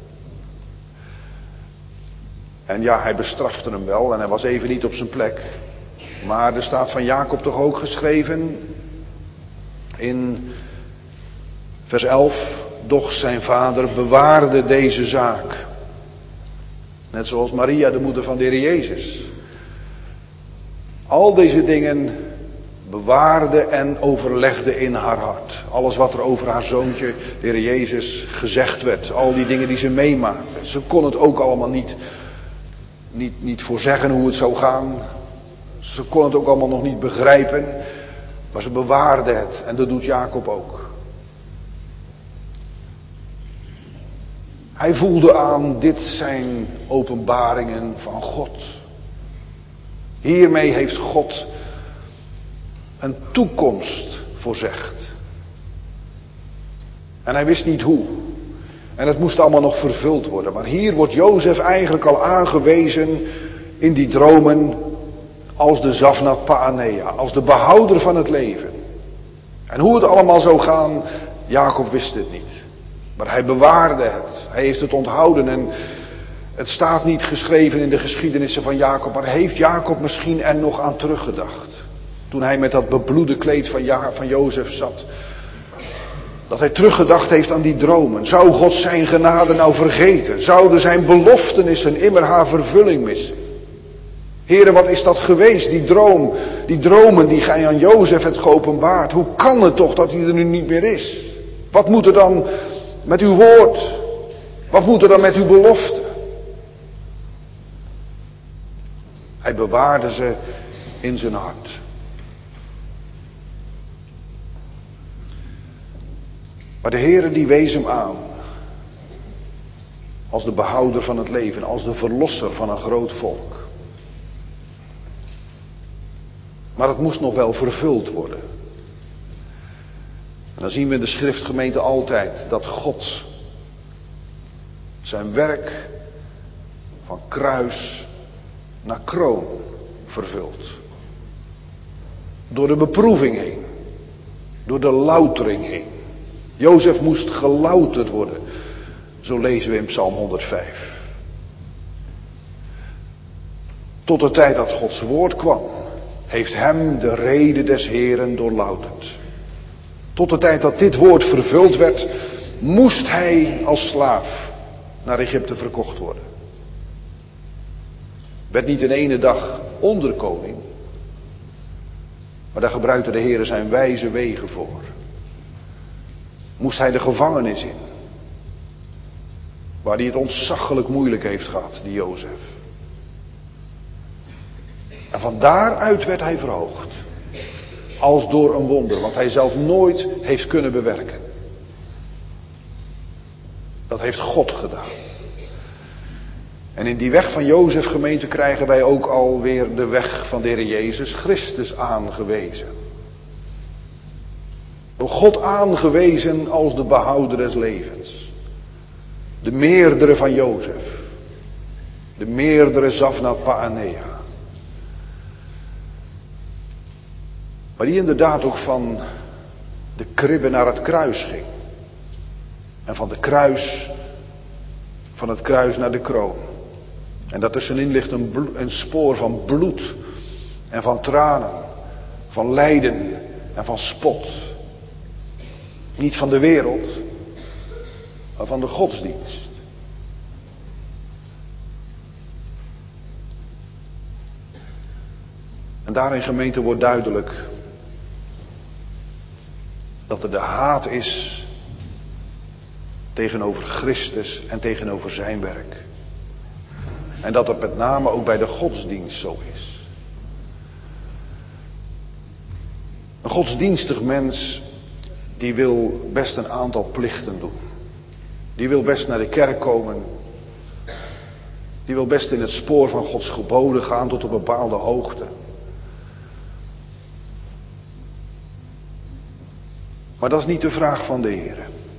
En ja, hij bestrafte hem wel en hij was even niet op zijn plek. Maar er staat van Jacob toch ook geschreven in vers elf. Doch zijn vader bewaarde deze zaak. Net zoals Maria, de moeder van de Heer Jezus. Al deze dingen bewaarde en overlegde in haar hart. Alles wat er over haar zoontje, de Heer Jezus, gezegd werd. Al die dingen die ze meemaakte. Ze kon het ook allemaal niet, niet, niet voorzeggen hoe het zou gaan. Ze kon het ook allemaal nog niet begrijpen. Maar ze bewaarde het. En dat doet Jacob ook. Hij voelde aan, dit zijn openbaringen van God. Hiermee heeft God een toekomst voorzegd. En hij wist niet hoe. En het moest allemaal nog vervuld worden. Maar hier wordt Jozef eigenlijk al aangewezen in die dromen als de Zafnat Paanea, als de behouder van het leven. En hoe het allemaal zou gaan, Jacob wist het niet. Maar hij bewaarde het. Hij heeft het onthouden en het staat niet geschreven in de geschiedenissen van Jacob. Maar heeft Jacob misschien er nog aan teruggedacht? Toen hij met dat bebloede kleed van, ja, van Jozef zat. Dat hij teruggedacht heeft aan die dromen. Zou God zijn genade nou vergeten? Zouden zijn beloftenissen immer haar vervulling missen? Heren, wat is dat geweest? Die droom, die dromen die gij aan Jozef hebt geopenbaard. Hoe kan het toch dat hij er nu niet meer is? Wat moet er dan met uw woord? Wat moet er dan met uw belofte? Hij bewaarde ze in zijn hart. Maar de Heere die wees hem aan. Als de behouder van het leven. Als de verlosser van een groot volk. Maar het moest nog wel vervuld worden. dan zien we in de schriftgemeente altijd dat God zijn werk van kruis naar kroon vervult. Door de beproeving heen. Door de loutering heen. Jozef moest gelouterd worden. Zo lezen we in Psalm honderdvijf. Tot de tijd dat Gods woord kwam, heeft hem de rede des Heeren doorlouterd. Tot de tijd dat dit woord vervuld werd, moest hij als slaaf naar Egypte verkocht worden. Werd niet in ene dag onderkoning, maar daar gebruikte de Heer zijn wijze wegen voor. Moest hij de gevangenis in, waar hij het ontzaglijk moeilijk heeft gehad, die Jozef. En van daaruit werd hij verhoogd. Als door een wonder, wat hij zelf nooit heeft kunnen bewerken. Dat heeft God gedaan. En in die weg van Jozef, gemeente, krijgen wij ook alweer de weg van de Heer Jezus Christus aangewezen. Door God aangewezen als de behouder des levens. De meerdere van Jozef. De meerdere Zaphnath Paaneah. Maar die inderdaad ook van de kribbe naar het kruis ging. En van de kruis, van het kruis naar de kroon. En daartussenin ligt een, blo- een spoor van bloed en van tranen, van lijden en van spot. Niet van de wereld, maar van de godsdienst. En daarin, gemeente, wordt duidelijk dat er de haat is tegenover Christus en tegenover zijn werk. En dat het met name ook bij de godsdienst zo is. Een godsdienstig mens, die wil best een aantal plichten doen. Die wil best naar de kerk komen. Die wil best in het spoor van Gods geboden gaan tot een bepaalde hoogte. Maar dat is niet de vraag van de Heer.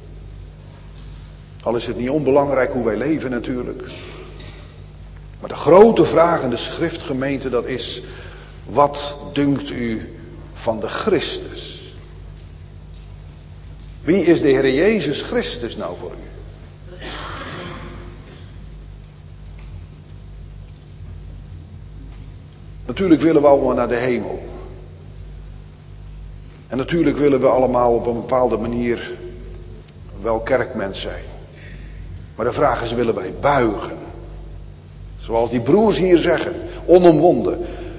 Al is het niet onbelangrijk hoe wij leven natuurlijk. Maar de grote vraag in de schriftgemeente, dat is: wat dunkt u van de Christus? Wie is de Heer Jezus Christus nou voor u? Natuurlijk willen we allemaal naar de hemel. En natuurlijk willen we allemaal op een bepaalde manier wel kerkmens zijn. Maar de vraag is, willen wij buigen? Zoals die broers hier zeggen, onomwonden.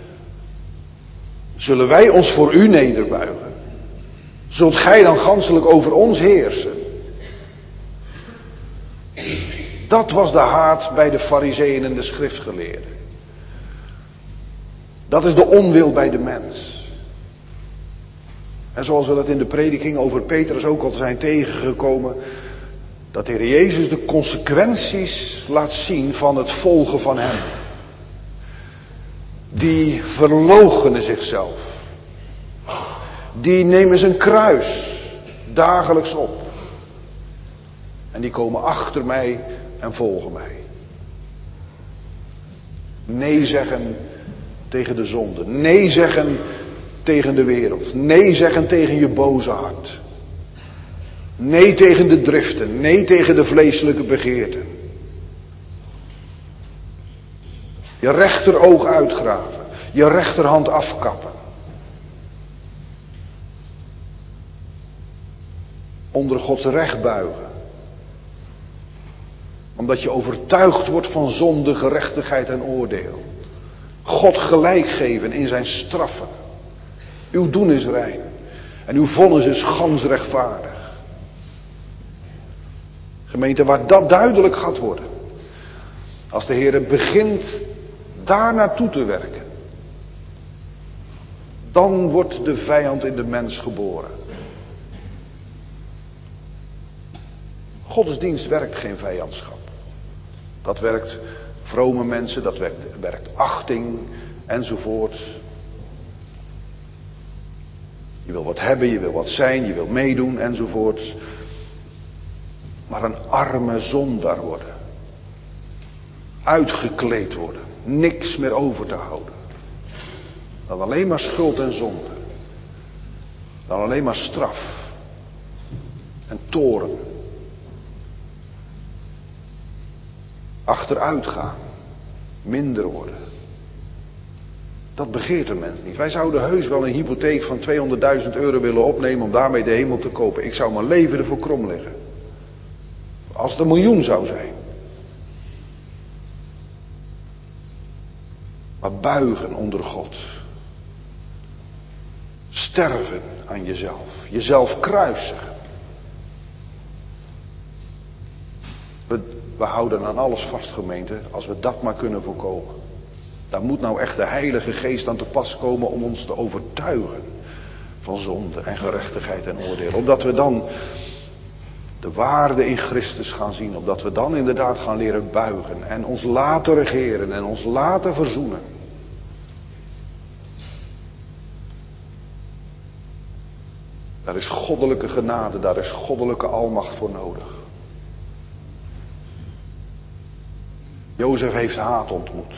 Zullen wij ons voor u nederbuigen? Zult gij dan ganselijk over ons heersen? Dat was de haat bij de Farizeeën en de schriftgeleerden. Dat is de onwil bij de mens. En zoals we dat in de prediking over Petrus ook al zijn tegengekomen, dat de Heer Jezus de consequenties laat zien van het volgen van hem. Die verloochenen zichzelf. Die nemen zijn kruis dagelijks op. En die komen achter mij en volgen mij. Nee zeggen tegen de zonde. Nee zeggen tegen de wereld. Nee zeggen tegen je boze hart. Nee tegen de driften. Nee tegen de vleeselijke begeerten. Je rechteroog uitgraven. Je rechterhand afkappen. Onder Gods recht buigen. Omdat je overtuigd wordt van zonde, gerechtigheid en oordeel. God gelijk geven in zijn straffen. Uw doen is rein. En uw vonnis is gans rechtvaardig. Gemeente, waar dat duidelijk gaat worden. Als de Heer begint daar naartoe te werken. Dan wordt de vijand in de mens geboren. Godsdienst werkt geen vijandschap. Dat werkt vrome mensen, dat werkt, werkt achting enzovoort. Je wil wat hebben, je wil wat zijn, je wil meedoen enzovoorts. Maar een arme zondaar worden. Uitgekleed worden. Niks meer over te houden. Dan alleen maar schuld en zonde. Dan alleen maar straf. En toorn. Achteruit gaan. Minder worden. Dat begeert een mens niet. Wij zouden heus wel een hypotheek van tweehonderdduizend euro willen opnemen om daarmee de hemel te kopen. Ik zou mijn leven ervoor krom leggen. Als het een miljoen zou zijn. Maar buigen onder God. Sterven aan jezelf. Jezelf kruisigen. We, we houden aan alles vast, gemeente, als we dat maar kunnen voorkomen. Daar moet nou echt de Heilige Geest aan te pas komen om ons te overtuigen van zonde en gerechtigheid en oordeel. Opdat we dan de waarde in Christus gaan zien. Opdat we dan inderdaad gaan leren buigen en ons laten regeren en ons laten verzoenen. Daar is goddelijke genade, daar is goddelijke almacht voor nodig. Jozef heeft haat ontmoet.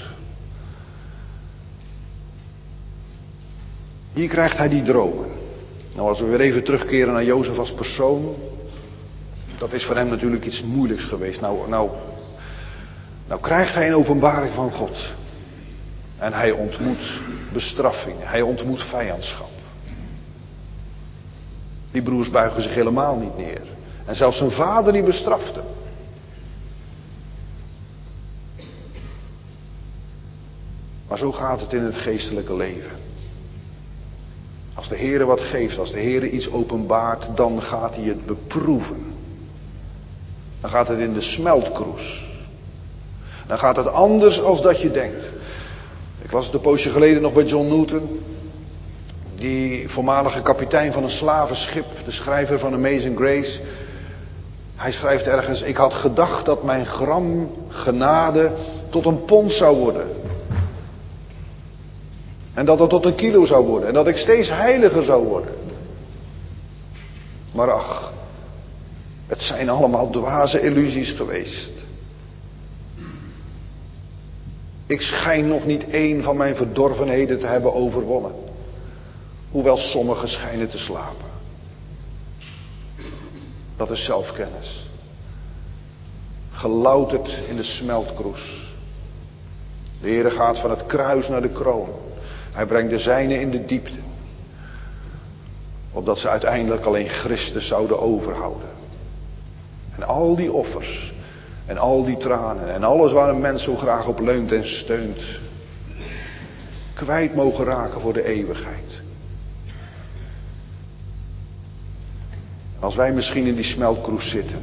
Hier krijgt hij die dromen. Nou, als we weer even terugkeren naar Jozef als persoon. Dat is voor hem natuurlijk iets moeilijks geweest. Nou, nou, nou krijgt hij een openbaring van God. En hij ontmoet bestraffingen. Hij ontmoet vijandschap. Die broers buigen zich helemaal niet neer. En zelfs zijn vader die bestraft hem. Maar zo gaat het in het geestelijke leven. Als de Heere wat geeft, als de Heere iets openbaart, dan gaat hij het beproeven. Dan gaat het in de smeltkroes. Dan gaat het anders als dat je denkt. Ik las het een poosje geleden nog bij John Newton. Die voormalige kapitein van een slavenschip, de schrijver van Amazing Grace. Hij schrijft ergens: ik had gedacht dat mijn gram genade tot een pond zou worden. En dat het tot een kilo zou worden. En dat ik steeds heiliger zou worden. Maar ach, het zijn allemaal dwaze illusies geweest. Ik schijn nog niet één van mijn verdorvenheden te hebben overwonnen. Hoewel sommigen schijnen te slapen. Dat is zelfkennis. Gelouterd in de smeltkroes. De Heere gaat van het kruis naar de kroon. Hij brengt de zijnen in de diepte. Opdat ze uiteindelijk alleen Christus zouden overhouden. En al die offers. En al die tranen. En alles waar een mens zo graag op leunt en steunt. Kwijt mogen raken voor de eeuwigheid. En als wij misschien in die smeltkroes zitten.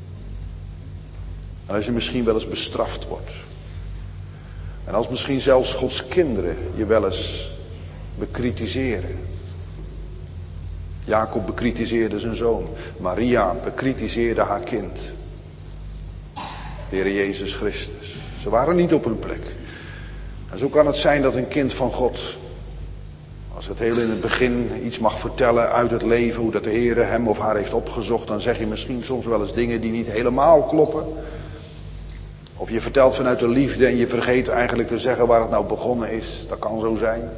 En als je misschien wel eens bestraft wordt. En als misschien zelfs Gods kinderen je wel eens bekritiseren. Jacob bekritiseerde zijn zoon. Maria bekritiseerde haar kind. De Heer Jezus Christus. Ze waren niet op hun plek. En zo kan het zijn dat een kind van God, als het heel in het begin iets mag vertellen uit het leven, hoe dat de Heer hem of haar heeft opgezocht, dan zeg je misschien soms wel eens dingen die niet helemaal kloppen. Of je vertelt vanuit de liefde en je vergeet eigenlijk te zeggen waar het nou begonnen is. Dat kan zo zijn.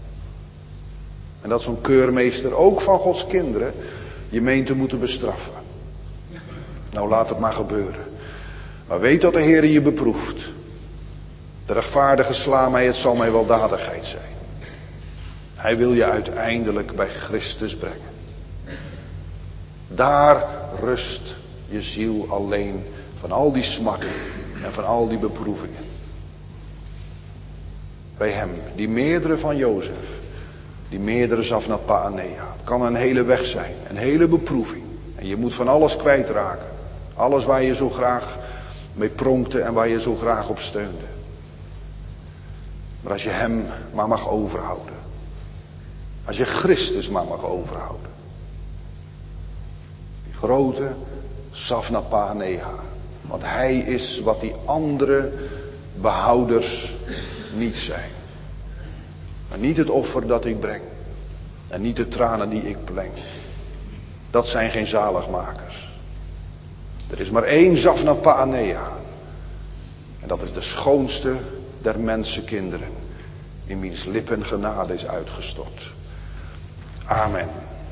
En dat zo'n keurmeester ook van Gods kinderen je meent te moeten bestraffen. Nou, laat het maar gebeuren. Maar weet dat de Heer je beproeft. De rechtvaardige sla mij, het zal mij weldadigheid zijn. Hij wil je uiteindelijk bij Christus brengen. Daar rust je ziel alleen van al die smarten en van al die beproevingen. Bij hem, die meerdere van Jozef, die meerdere Zafnat Paanea. Het kan een hele weg zijn, een hele beproeving. En je moet van alles kwijtraken. Alles waar je zo graag mee pronkte en waar je zo graag op steunde. Maar als je hem maar mag overhouden. Als je Christus maar mag overhouden. Die grote Zafnat Paanea. Want hij is wat die andere behouders niet zijn. Maar niet het offer dat ik breng. En niet de tranen die ik pleng. Dat zijn geen zaligmakers. Er is maar één Zaphna Paaneia. En dat is de schoonste der mensenkinderen. In wiens lippen genade is uitgestort. Amen.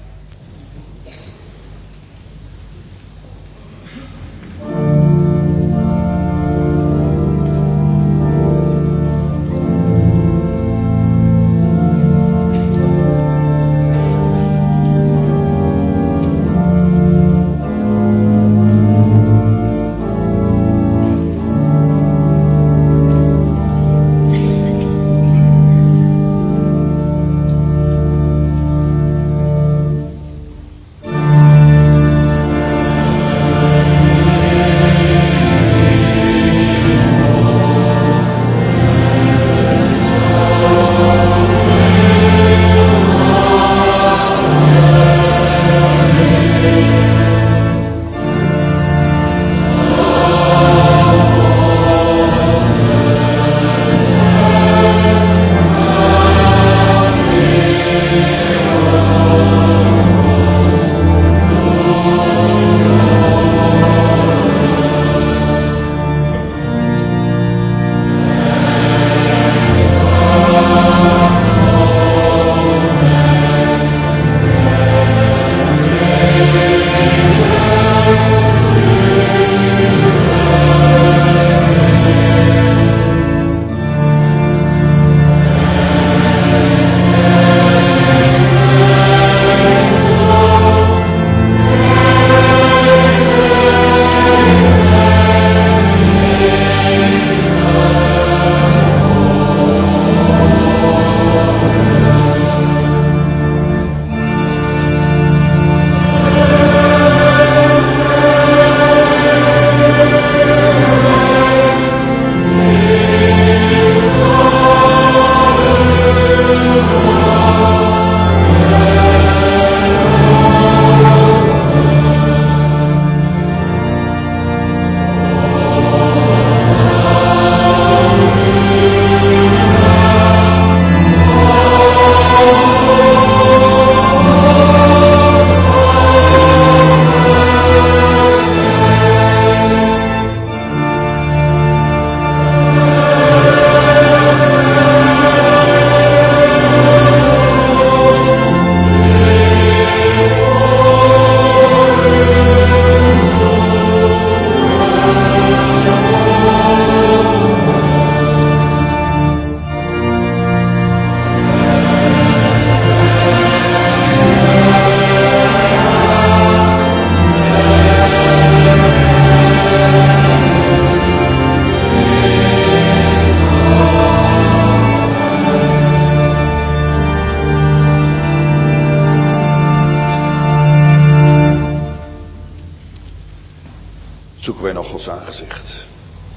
Zoeken wij nog Gods aangezicht.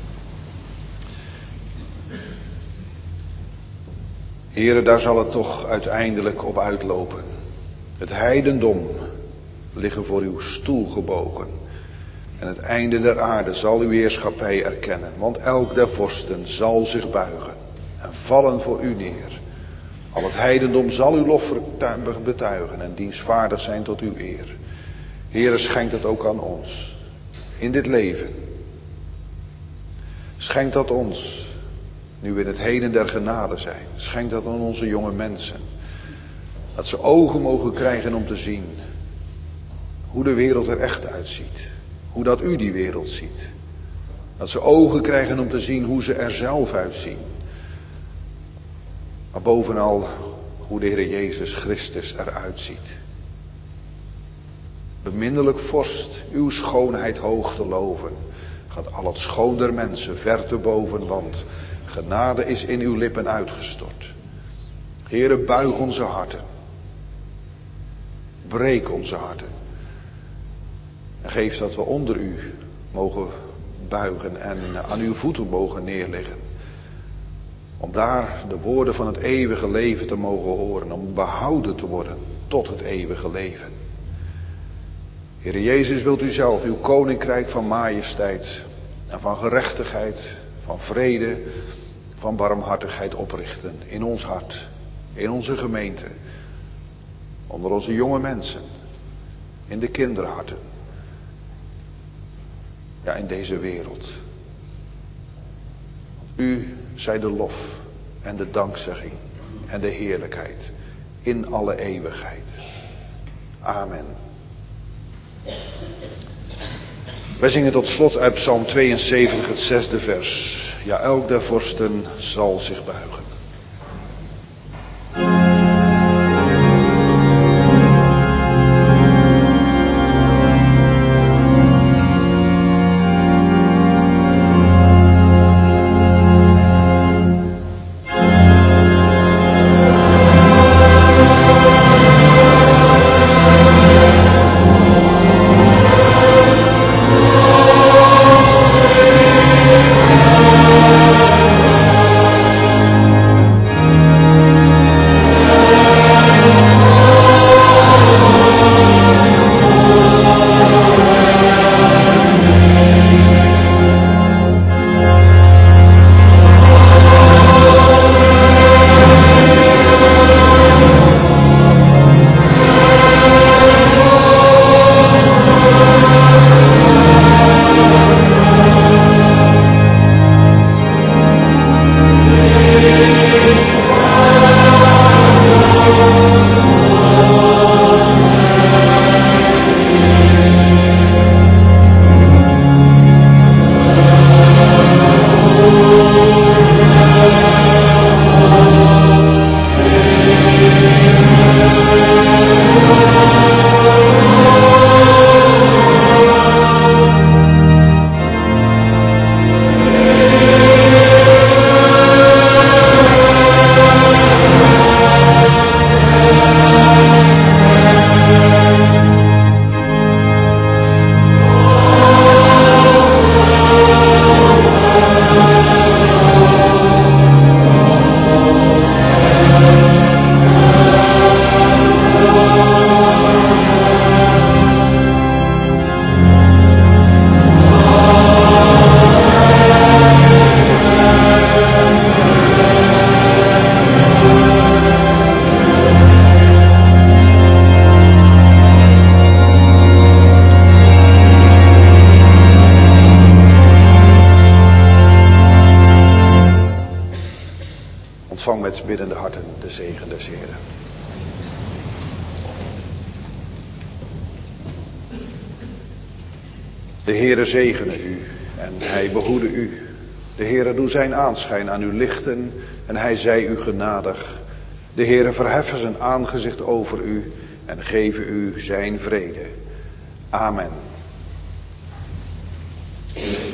Heren, daar zal het toch uiteindelijk op uitlopen. Het heidendom liggen voor uw stoel gebogen. En het einde der aarde zal uw heerschappij erkennen. Want elk der vorsten zal zich buigen en vallen voor u neer. Al het heidendom zal uw lof betuigen en dienstvaardig zijn tot uw eer. Heere, schenk dat ook aan ons. In dit leven. Schenk dat ons. Nu we in het heden der genade zijn. Schenk dat aan onze jonge mensen. Dat ze ogen mogen krijgen om te zien. Hoe de wereld er echt uitziet. Hoe dat u die wereld ziet. Dat ze ogen krijgen om te zien hoe ze er zelf uitzien. Maar bovenal hoe de Heer Jezus Christus eruit ziet. Beminnelijk vorst, uw schoonheid hoog te loven. Gaat al het schoon der mensen ver te boven, want genade is in uw lippen uitgestort. Heere, buig onze harten. Breek onze harten. En geef dat we onder u mogen buigen en aan uw voeten mogen neerliggen. Om daar de woorden van het eeuwige leven te mogen horen. Om behouden te worden tot het eeuwige leven. Heere Jezus, wilt u zelf uw koninkrijk van majesteit en van gerechtigheid, van vrede, van barmhartigheid oprichten in ons hart, in onze gemeente. Onder onze jonge mensen. In de kinderharten. Ja, in deze wereld. U zij de lof en de dankzegging en de heerlijkheid in alle eeuwigheid. Amen. Wij zingen tot slot uit Psalm tweeënzeventig, het zesde vers. Ja, elk der vorsten zal zich buigen. Ontvang met biddende harten de zegen des Heren. De Heere zegene u en hij behoede u. De Heere doe zijn aanschijn aan u lichten en hij zij u genadig. De Heere verheffen zijn aangezicht over u en geven u zijn vrede. Amen.